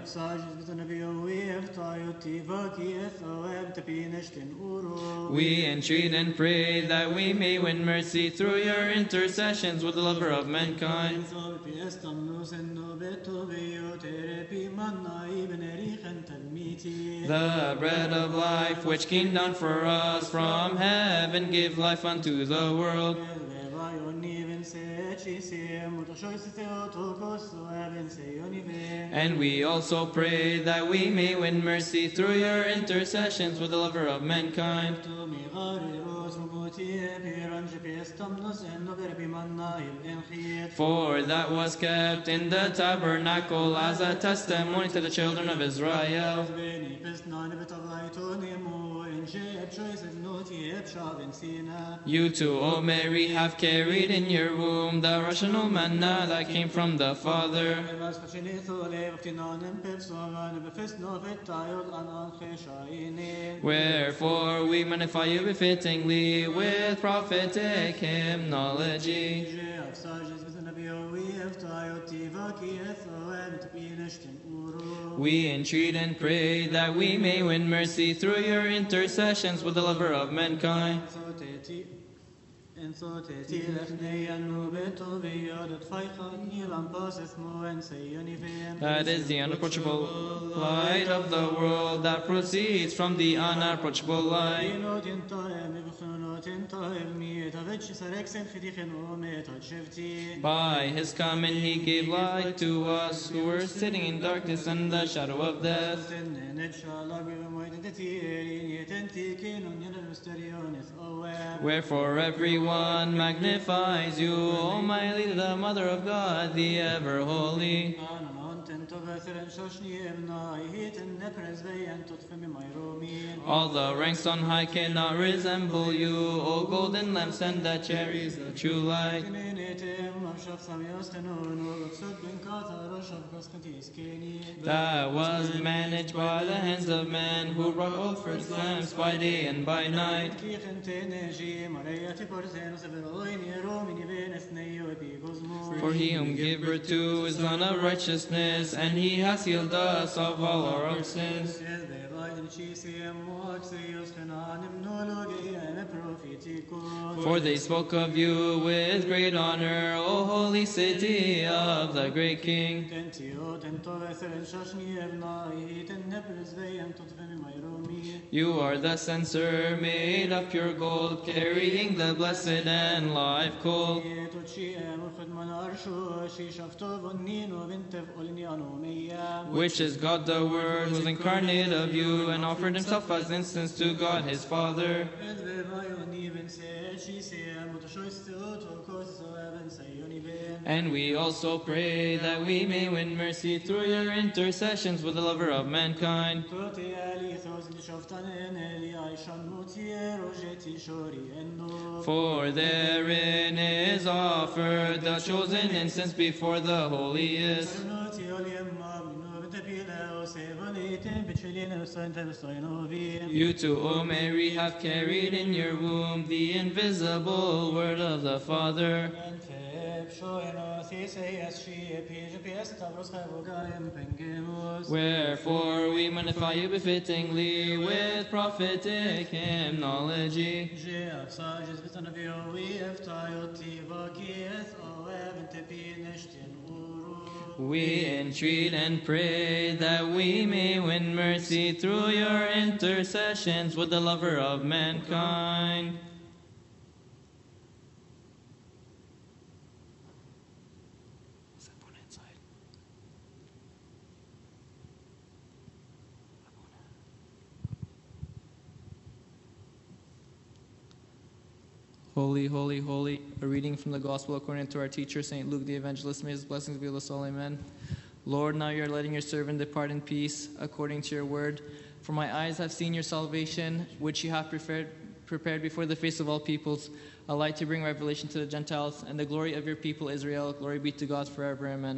We entreat and pray that we may win mercy through your intercessions with the lover of mankind. The bread of life which came down for us from heaven gave life unto the world. And we also pray that we may win mercy through your intercessions with the lover of mankind. For that was kept in the tabernacle as a testimony to the children of Israel. You too, O Mary, have carried in your womb the rational manna that came from the Father. Wherefore we magnify you befittingly with prophetic hymnology. We entreat and pray that we may win mercy through your intercessions with the lover of mankind. That is the unapproachable light of the world that proceeds from the unapproachable light. By his coming he gave light to us who were sitting in darkness and the shadow of death. Wherefore everyone magnifies you, O my Lady, the Mother of God, the ever holy. All the ranks on high cannot resemble you, O golden lampstand that carries the true light. That was managed by the hands of men who brought offered lamps by day and by night. For he whom gave birth to is Son of righteousness, and he has healed us of all our sins. For they spoke of you with great honor, O holy city of the great King. You are the censer made of pure gold, carrying the blessed and live coal. Which is God the Word, was incarnate of you, and offered himself as incense to God his Father. And we also pray that we may win mercy through your intercessions with the lover of mankind. For therein is offered the chosen incense before the holiest. You too, O Mary, have carried in your womb the invisible word of the Father. Wherefore we magnify you befittingly with prophetic hymnology. We entreat and pray that we may win mercy through your intercessions with the lover of mankind. Holy, holy, holy. A reading from the Gospel according to our teacher, St. Luke the Evangelist. May his blessings be with us all. Amen. Lord, now you are letting your servant depart in peace according to your word. For my eyes have seen your salvation, which you have prepared before the face of all peoples, a light to bring revelation to the Gentiles, and the glory of your people Israel. Glory be to God forever. Amen.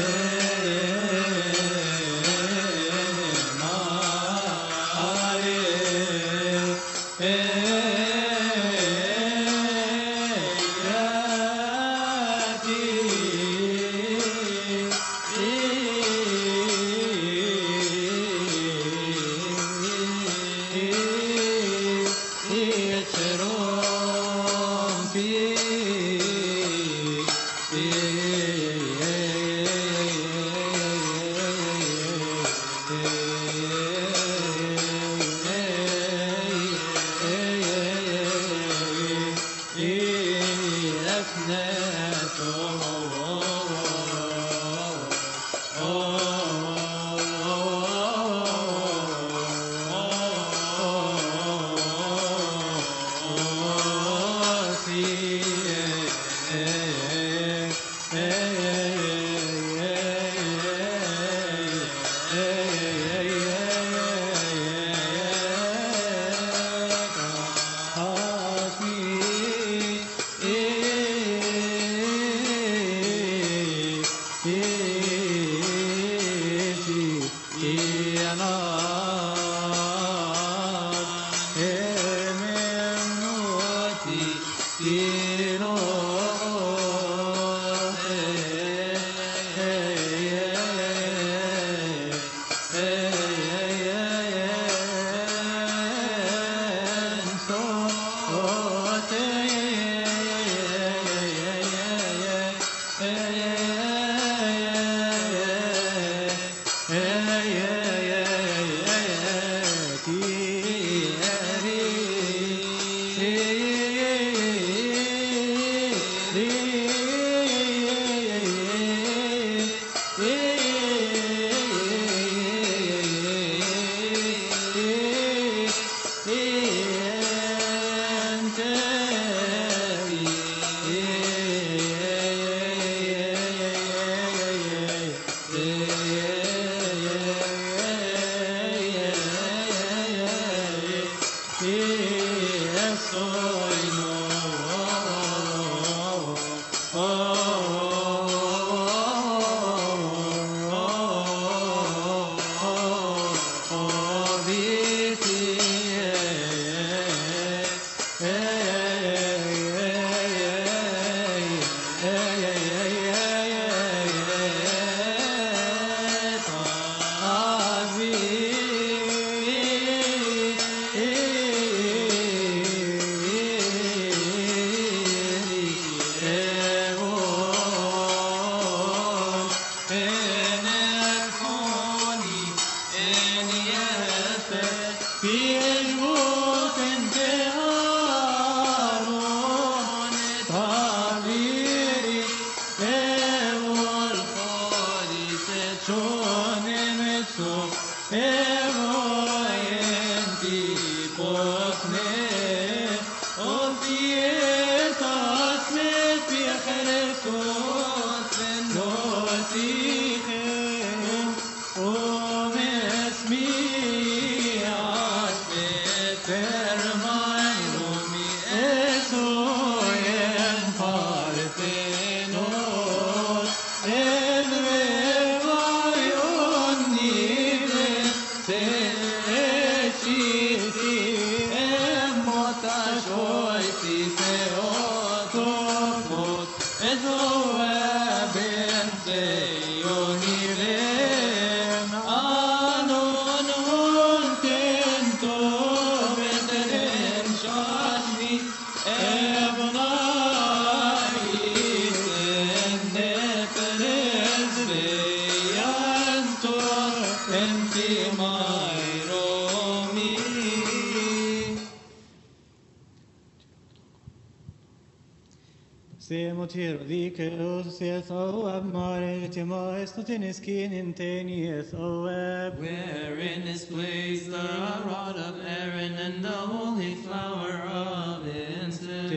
Wherein is placed the rod of Aaron and the holy flower of incense.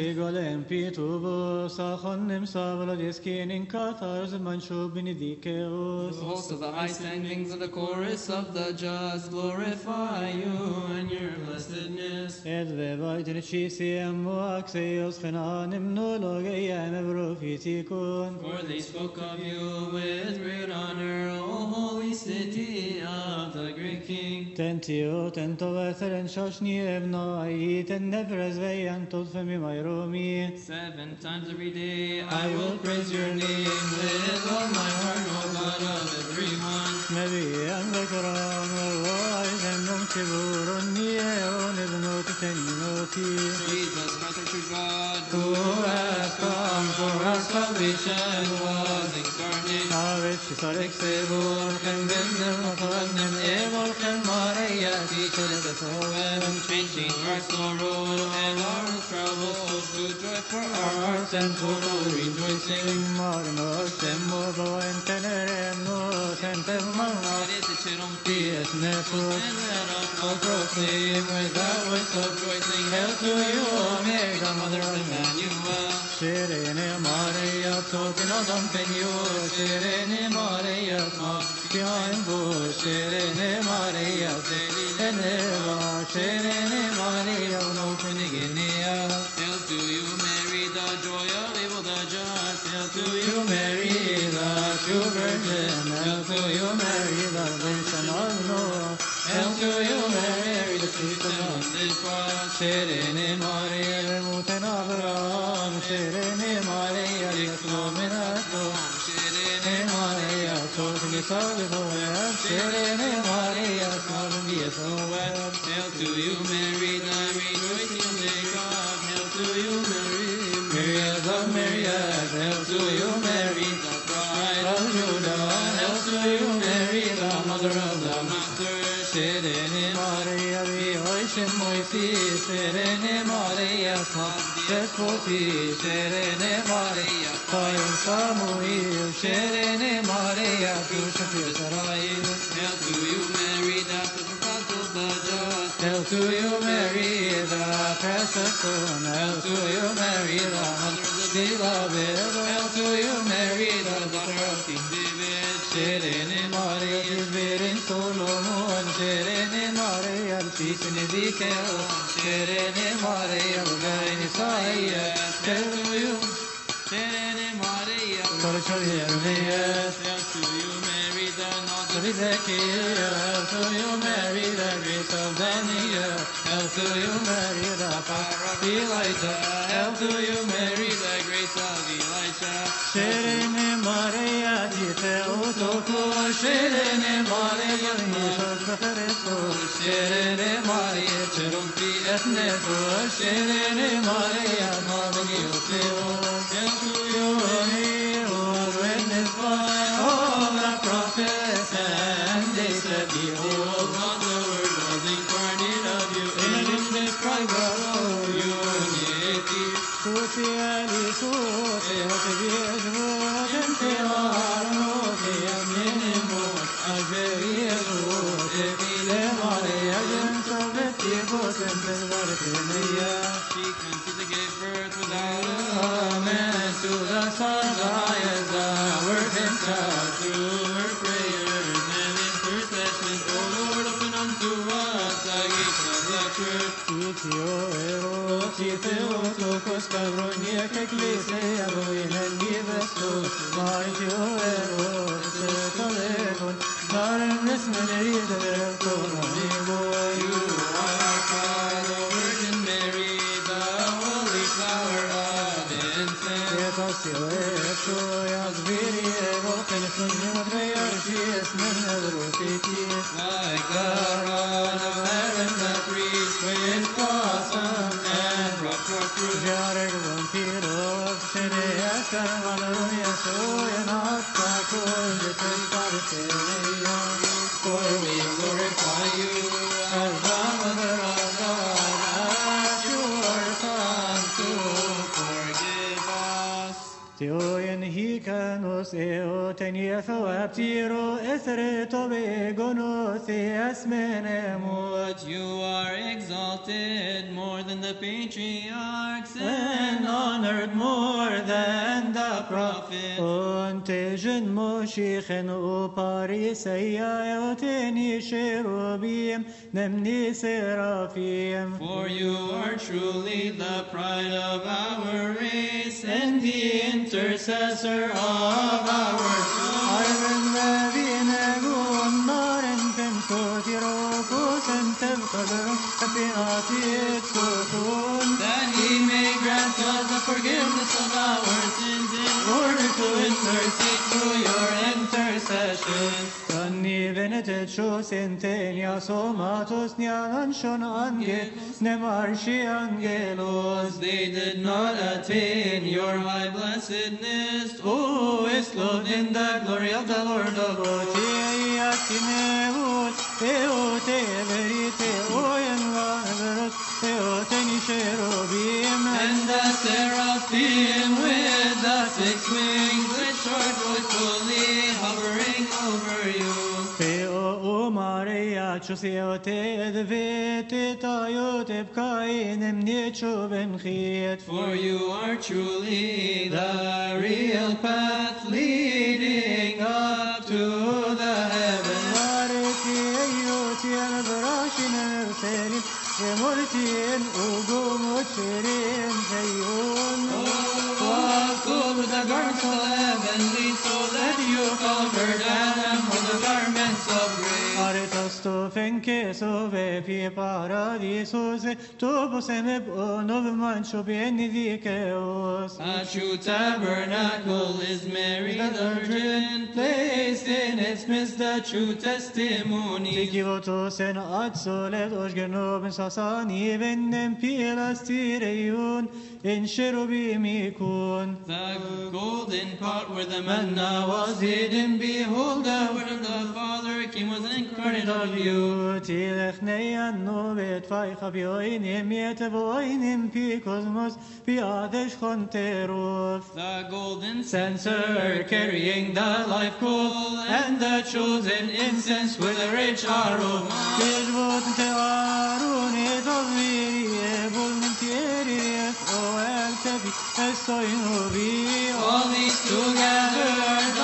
The host of the high standings of the chorus of the just glorify you and your blessedness. For they spoke of you with great honor. Tentio, tento vetheren shoshni evnoi, ten nevres veyan tot femi mairomi. 7 times every day I will praise your name with all my heart, O God of everyone. Nevi an vekran, v'loi zenum tiburon nieon evnot tenoti. Jesus Christ, our true God, Who has come for our salvation was incarnate. Avet shisarek sevor, chen bendem achanem evor chen mareya tichel besoven. changing our sorrow and our troubles to joy for our hearts and total rejoicing. Marmos temmodo en tenerem nos entem What is it, Chidom? Pies nefus. And let us all proclaim with our voice of joy, sing hail to you, Omega, Mother of Emmanuel. Sirene Maria, totin adam penio, Sirene Maria, Pian bu, Sirene Maria, Eneva, Sirene Maria, no Peniginia. Hail to you, Mary, the joy of Abel the just. Hail to you, You Mary, the true Virgin, hail to you, Mary, the Virgin of Noah, hail to you, Mary, the chief of on this cross. Sirene Maria, Muten Abraham, Sirene Maria, Yeslominato, Sirene Maria, Totally Salvador, Sirene Maria, Salvador, Yesover. Hail to you, Mary, the rejoicing of Jacob. Hail to you, Mary, Myriads of myriads, hail to you, Mary, the bride of Judah, hail to you, Mary, the mother of the Master. Sirene Maria, Vioishim Moisis, Sirene Maria, Despoti, Sirene Maria, Kain Samuel, Sirene Maria, Kusha Israel. Hail to you, Mary, the sacrifice of the just. Hail to you, Mary, the precious Son. Hail to you, Mary, the mother of the beloved. Hail to you, Mary, the daughter of King David. Sirene Maria, Tisberin Solomon, Sirene Maria, Tisin Ezekiel, Sirene Maria, Gain Isaiah, Hail to you, Sirene Maria. Church of Jeremias, Hail to you, Mary, the Nazareth. Ezekiel, Hail to you, Mary, the grace of Daniel, Hail to you, Mary, the power of Elijah, Hail to you, Mary, The grace of Elisha. Sirene Maria, Tite Utoko, Sirene Maria, Jesus Christus, Sirene Maria, Cherumpi Etneto, Sirene Maria, Mavani Uteo, Hail to you, who was witnessed by all the prophets, and they said, Behold, God, the Word was incarnate of you. in indescribable Unity. Suci ali suci, hote viejo, gente arno, que amnemo, algerio, te le Maria, gente vetigo, sempre vartenia. She conceived and gave birth without a Amen. To the Son, as the Word Himself, through her prayers and intercessions. O Lord, open unto us the gates of the church. Titio ero, titio tocos cabronia que ecclesia voinen divestos, martio ero, se tolegon, darem resmeneri del coronigo. You are our God, O Virgin Mary, the holy flower of incense. Etasio echo, as viri evo, penesunio trearchis, men evrotitis, Like the rod of Aaron the priest, with blossom and brought forth fruit. Jareg vampiro, Sheneas carmanarunia, soy nata, col de tentateria. For we glorify you As the mother of God, as you are son to forgive us. Teoien hikanos eo teniefo aptiro esreto begono theas menemo. But you are exalted more than the patriarchs And honored more than the prophets. Ontejen Moshichen Upariseia Eoteni Cherubim Nemni Seraphim. For you are truly the pride of our race and the intercessor of our soul. Arven Vavine Gunaren Pensotiro that he may grant us the forgiveness of our sins in order to intercede through your intercession. Danni venetet šos intenia somatos nianshon angel, nemarshi angelos. They did not attain your high blessedness. Oh, is clothed in the glory of the Lord of hosts. Eote verite, oyen vaveros, eote nisherobim. And the seraphim with the 6 wings, which are joyfully hovering over you. Theo Maria Chusiote Edvete Tayote Bkainem Niecho Benchiet. For you are truly the real path leading up to the heaven. Varetian Brashin Serin, Remortian Ugomocherin Zayon. Walk over the garments of heavenly, so that you covered Adam with the garments of grace. Aretosto fenke sove pie paradisos, tobos emeb onov mancho benedikeos. A true tabernacle is Mary the Virgin, placed in its midst the true testimony. Tikivotos en atsolet osgenoben sasani venem pilas tireion, in cherubimikun. The golden pot where the manna was hidden, behold, the word of the Father came was incarnate of you. Tilech neyan novet faicha bioinim yetavoinim pi cosmos biadesh chonterof. The golden censer carrying the life coal and the chosen incense with a rich aroma. Bidvot tearun edaviri ebol mintieri oel tebi esoinovi. All these together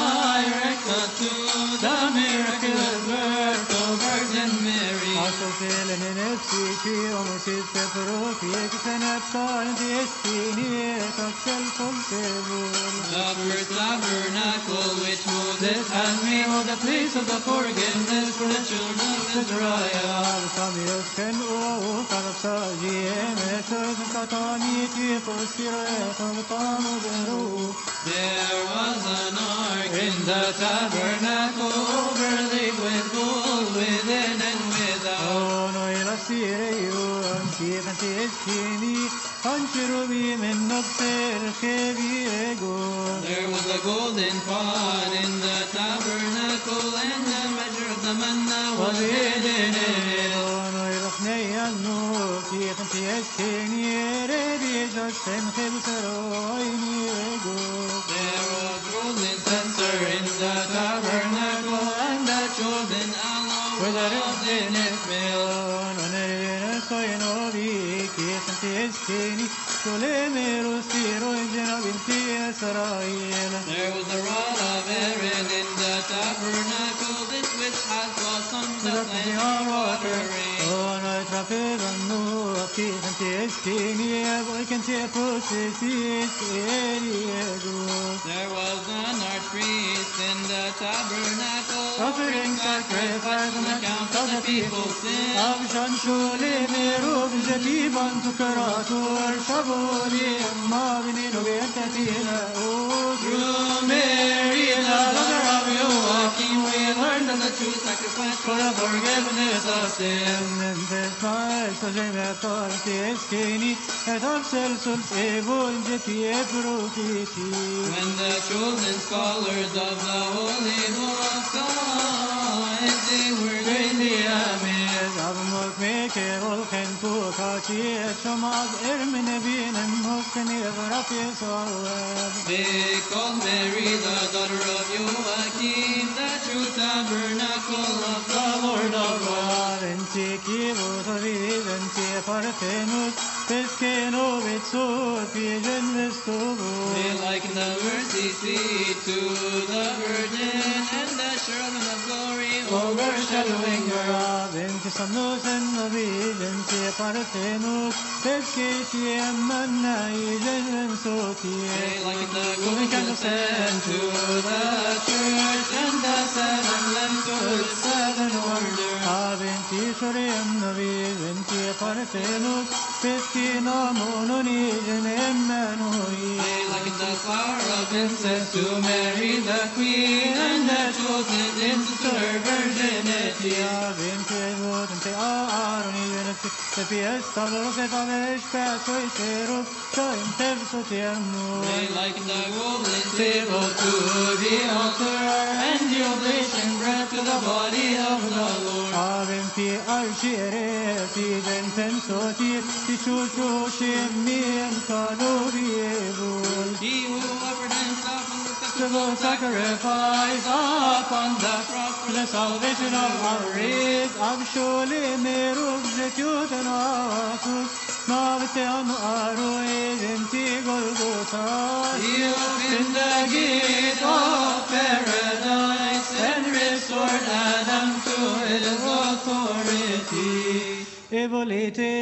direct us to the miraculous birth of Virgin Mary. Asofelen en epsici omosis peprofiek seneptan destini taksel consevul. The first tabernacle which Moses had made was the place of the forgiveness for the children of Israel. Alcamios ken o kalapsaji emetos katani tipostire kavtanu beru. There was an ark in the tabernacle overlaid with gold within and without. Ono ilasireion kifanti eskini anchirubi men nobser chevi ego. There was a golden pot in the tabernacle, and the measure of the manna was hidden in it. Ono ilachneyannu kifanti eskini rebi jasem chebseroini ego. There was golden censer in the tabernacle, and the chosen aloe was in its middle. Ono nervene soinovi kifanti eskini solemeros tiro ingena binti Israel. There was a rod of Aaron in the tabernacle, this which has blossomed the plant of watering. Ono traperannu kifanti eskini aboikanti prosesis eriego. There was an archpriest in the tabernacle, Offering sacrifice on account of the people's sin. Avshan shule merov jetiban tukaratur shaboli amma vinino vetatina Through Mary, the mother of Joachim, we learned of the true sacrifice for the forgiveness of sin. Nentesmaes tojemetor tieskini et avsel sul evol jetie profiti. When the chosen scholars of the Holy Book saw it, they were greatly amazed. Avmok meke volken pukati et shomad ermine binem hoskeni evrati soev. They called Mary the daughter of Joachim, the true tabernacle of the Lord of God. Venti kivotavi, venti parthenus, pesceno vetsot piegen vestovo. They liken the mercy seat to the Virgin and the cherubim of glory overshadowing her. Venti samnos en novi, venti parthenus, pescetiem manna igen vensotie. They liken the golden candlestick to the church and the 7 lamps to its 7 wonders. Venti تشريم نبي بنتي قرفينوس بسكينا مونوني جنم منوي Like the flower of incense to Mary the Queen, and the chosen into her virginity. يا بنتي زود انت آروني جنتي تبي استغرق فمش كاسو يسيرو شو انت بصوت يمنو Like the golden table to the altar, and the oblation bread to the body of the Lord. بنتي أرشيرتي جنتن صوتي تشوشو شمين كانوا بيبول He who offered himself in the Civil sacrifice upon the cross for the salvation of our race. Abshuli merub zetut nasus Mavtean aruid inti Golgotha. He opened the gate of paradise and restored Adam to his authority. Evolite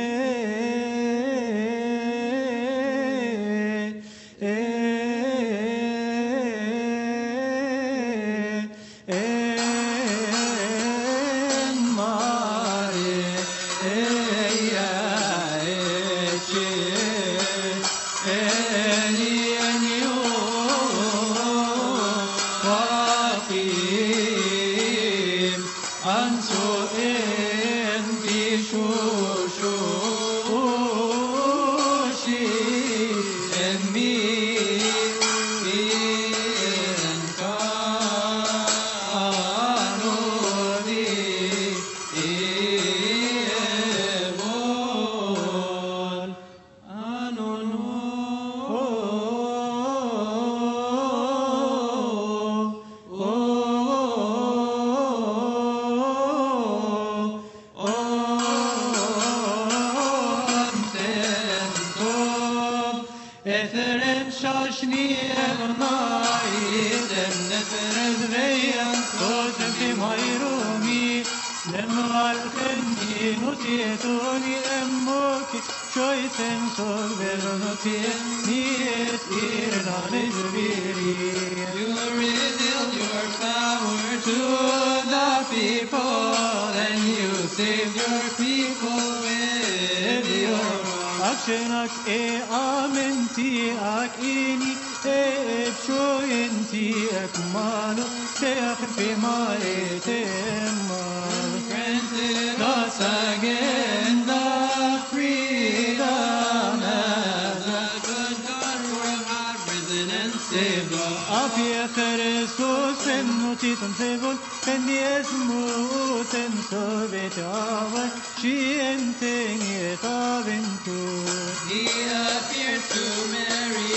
You revealed your power to the people, and you saved your people with your arm. Akşenak amenti akini ebşo enti ekmalu tekhfi maetemmal. Granted us again the freedom as a good God for God risen and saved us. Apie Christus penutitum sebul pendi esmutem sobetava scienteng et aventur. He appeared to Mary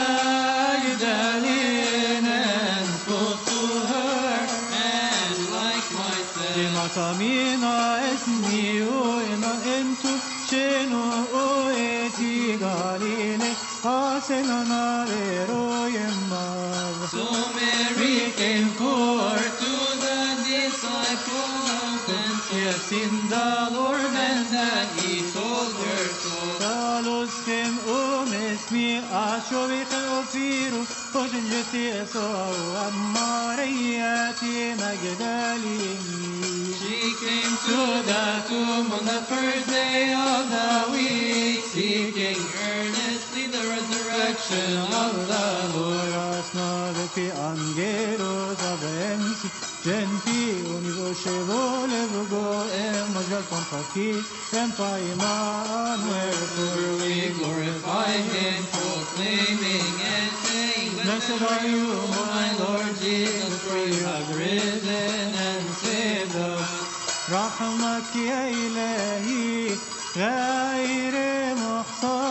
Magdalene and spoke to her, and likewise said, Matamina esnio ena entu ceno oeti galine asenana vero yemmav. So Mary came forth to the disciples and she seen the Lord, and that he told her so. Taluskem omesmi ashovichen ofiru Poshin jeti eso ammariyati Magdalini. She came to the tomb on the first day of the week, seeking earnestly the resurrection of the Lord. Asnavepi angelos abensi Genti univocevo levugo Majal konfaki empaiman Wherefore we glorify him, proclaiming and saying, Blessed are you, my Lord Jesus, for you have risen and saved us. رحمك يا إلهي غير محصى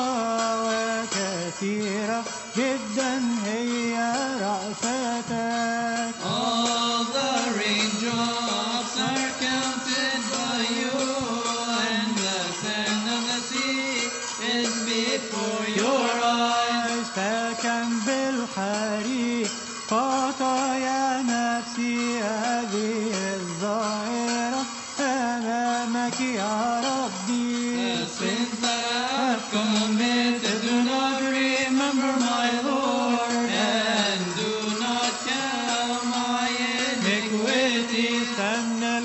وكثيرة جدا هي رأفتك. All the raindrops are counted by you, and the sand of the sea is before your eyes. فكم بالحريق خطايا نفسي هذه الظاهرة أمامك يا ربي. The sins that I have committed, do not remember, my Lord, and do not count my iniquities. استنى العالم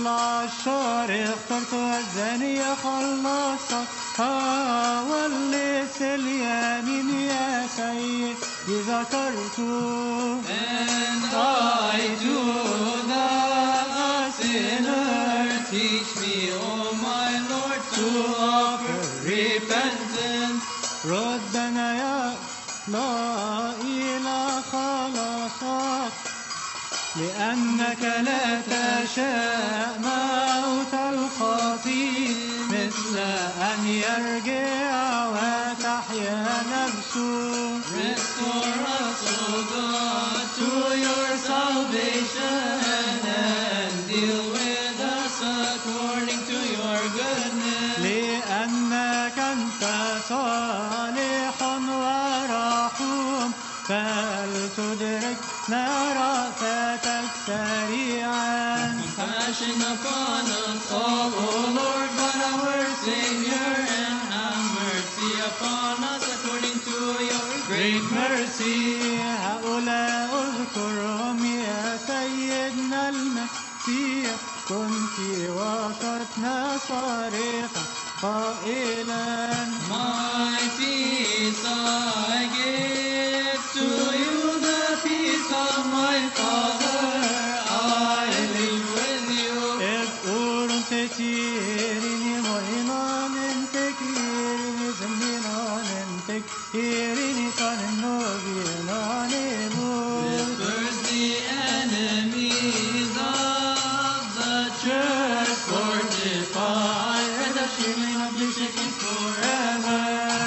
الشر اخترت الزانية خلصت واللص اليمين يا سيد ذكرته. And I to the sinner, teach me, O my Lord, to offer repentance. ردنا يا لا إلى خلاصك لأنك لا تشاء موت الخطيئ مثل أن يرجع وتحيا نفسه. Restore us, O God, to your salvation, and deal with us according to your goodness. لأنك أنت صالح ورحوم فلتدركنا رأفتك سريعا. Compassion upon us all, O Lord God our Savior, and have mercy upon us according to your great mercy. هؤلاء اذكرهم يا سيدنا المسيح كنت وسطنا صارخا قائلا. My peace I give to you, the peace of my Father I live with you. Ebbor tetirini moinanen tekirini zemminanen tekirini kanen novinanemu. Disperse the enemies of the church, fortify her that she may not be shaken forever.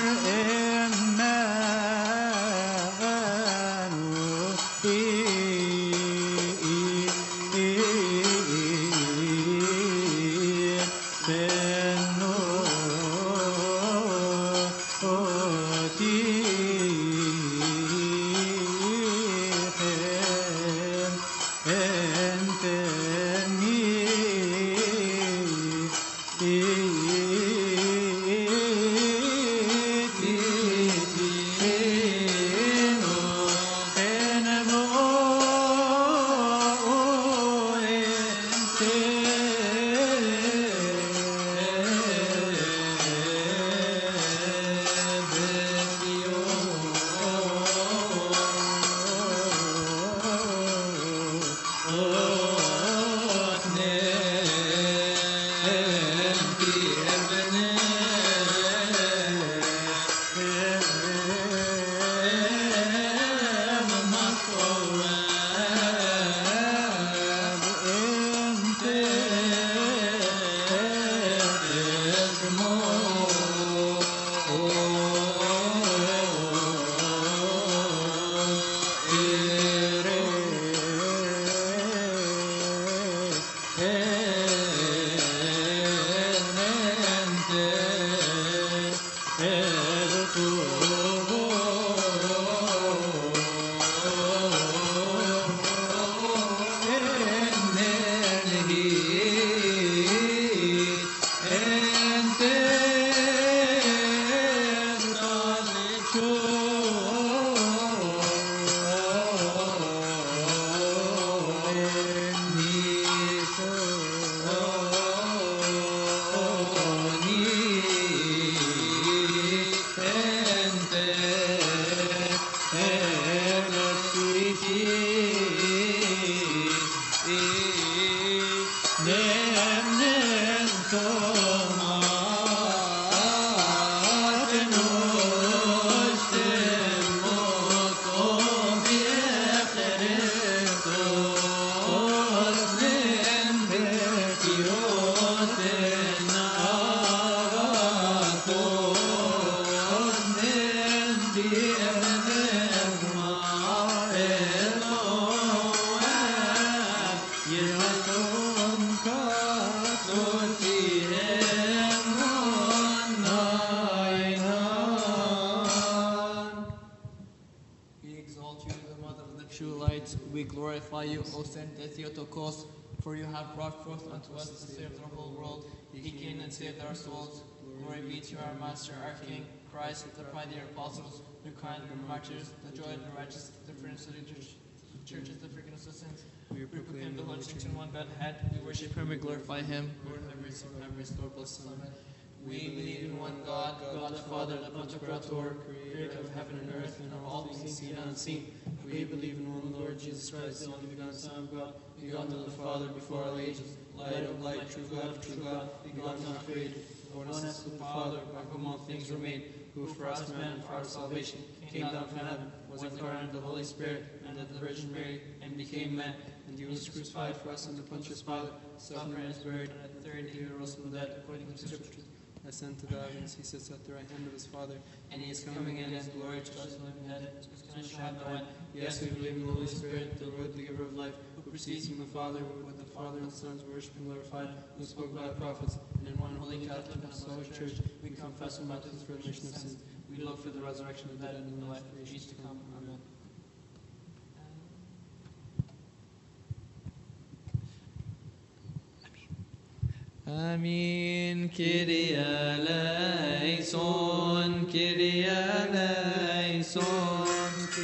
We glorify you, O Saint Theotokos, for you have brought forth unto us the Savior of the whole world. He came and saved our souls. Glory be to our Master, our King, Christ, the pride of the apostles, the kind of the martyrs, the joy of the righteous, the furnace of the church. church is the forgiveness of sins. We We proclaim proclaim the the Holy Lord Trinity. in one God head. We worship Him, we glorify Him. Lord, have mercy, Lord, bless us. Amen. We believe in one God, God the Father, the Pantocrator, creator of heaven and earth, and of all things seen and unseen. We believe in one Lord Jesus Christ, the only begotten Son of God, begotten of the Father before all ages, light of light, true God, begotten, not created, born of the Father, by whom all things were made, who for us men and for our salvation came down from heaven, was incarnate of the Holy Spirit and of the Virgin Mary, and became man. And He was crucified for us under Pontius Pilate, suffered and was buried, and at the third day rose from the dead, according to the Scriptures. Ascend to the heavens, He sits at the right hand of His Father. And He is coming again in His glory to judge the living and dead, whose kingdom shall have no end. Yes, we believe in the Holy Spirit, the Lord, the giver of life, who proceeds from the Father, with the Father and Son is worshipped and glorified, who spoke by the prophets, and in one holy Catholic and Apostolic Church, we confess and baptize for the remission of sins. We look for the resurrection of the dead and the life of the age to come. Amen. Amen. Kyrie eleison, Kyrie eleison.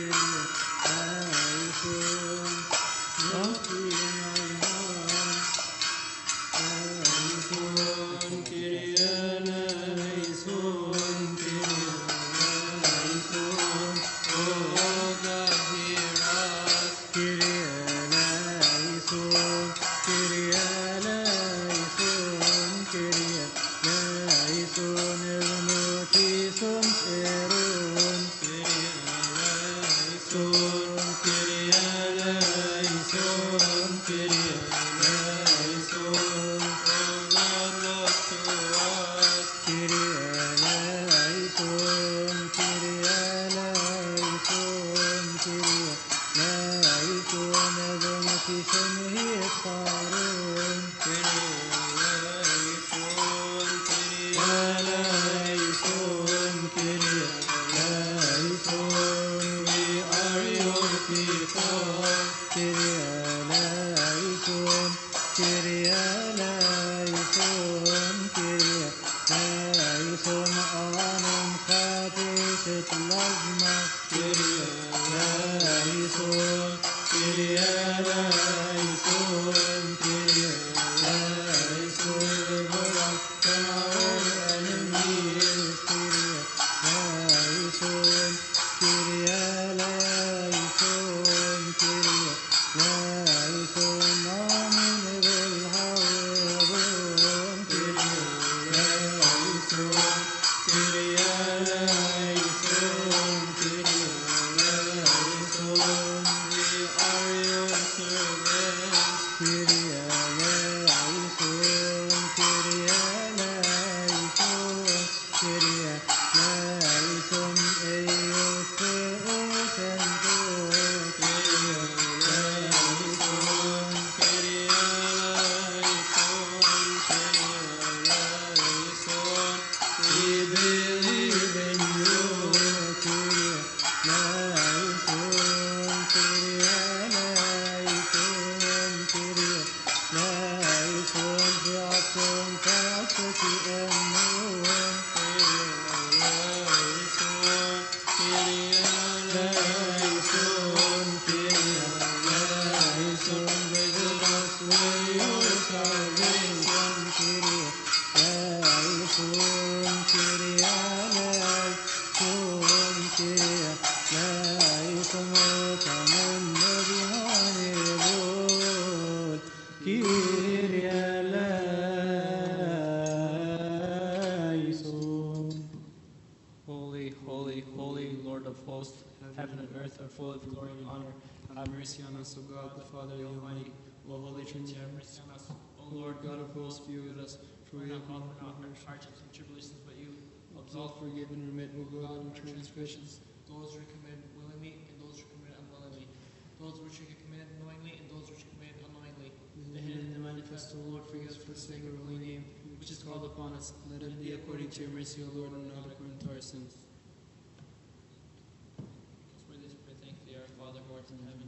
Holy, holy, holy, Lord of hosts, heaven and earth are full of glory and honor. Have mercy on us, O God, the Father, the Almighty. O Holy Trinity, have mercy on us. O Lord God of hosts, be with us. For we have not hardships and tribulations, but you absolve, forgive, and remit, O God, our transgressions. those who commit willingly and those who commit unwillingly, those which are committed knowingly and those which are committed unknowingly. The hidden and the manifest, O Lord, forgive us for the sake of your holy name, which is called upon us. Let it be according to your mercy, O Lord, and not according to our sins. For this, we thank thee, our Father who art in heaven.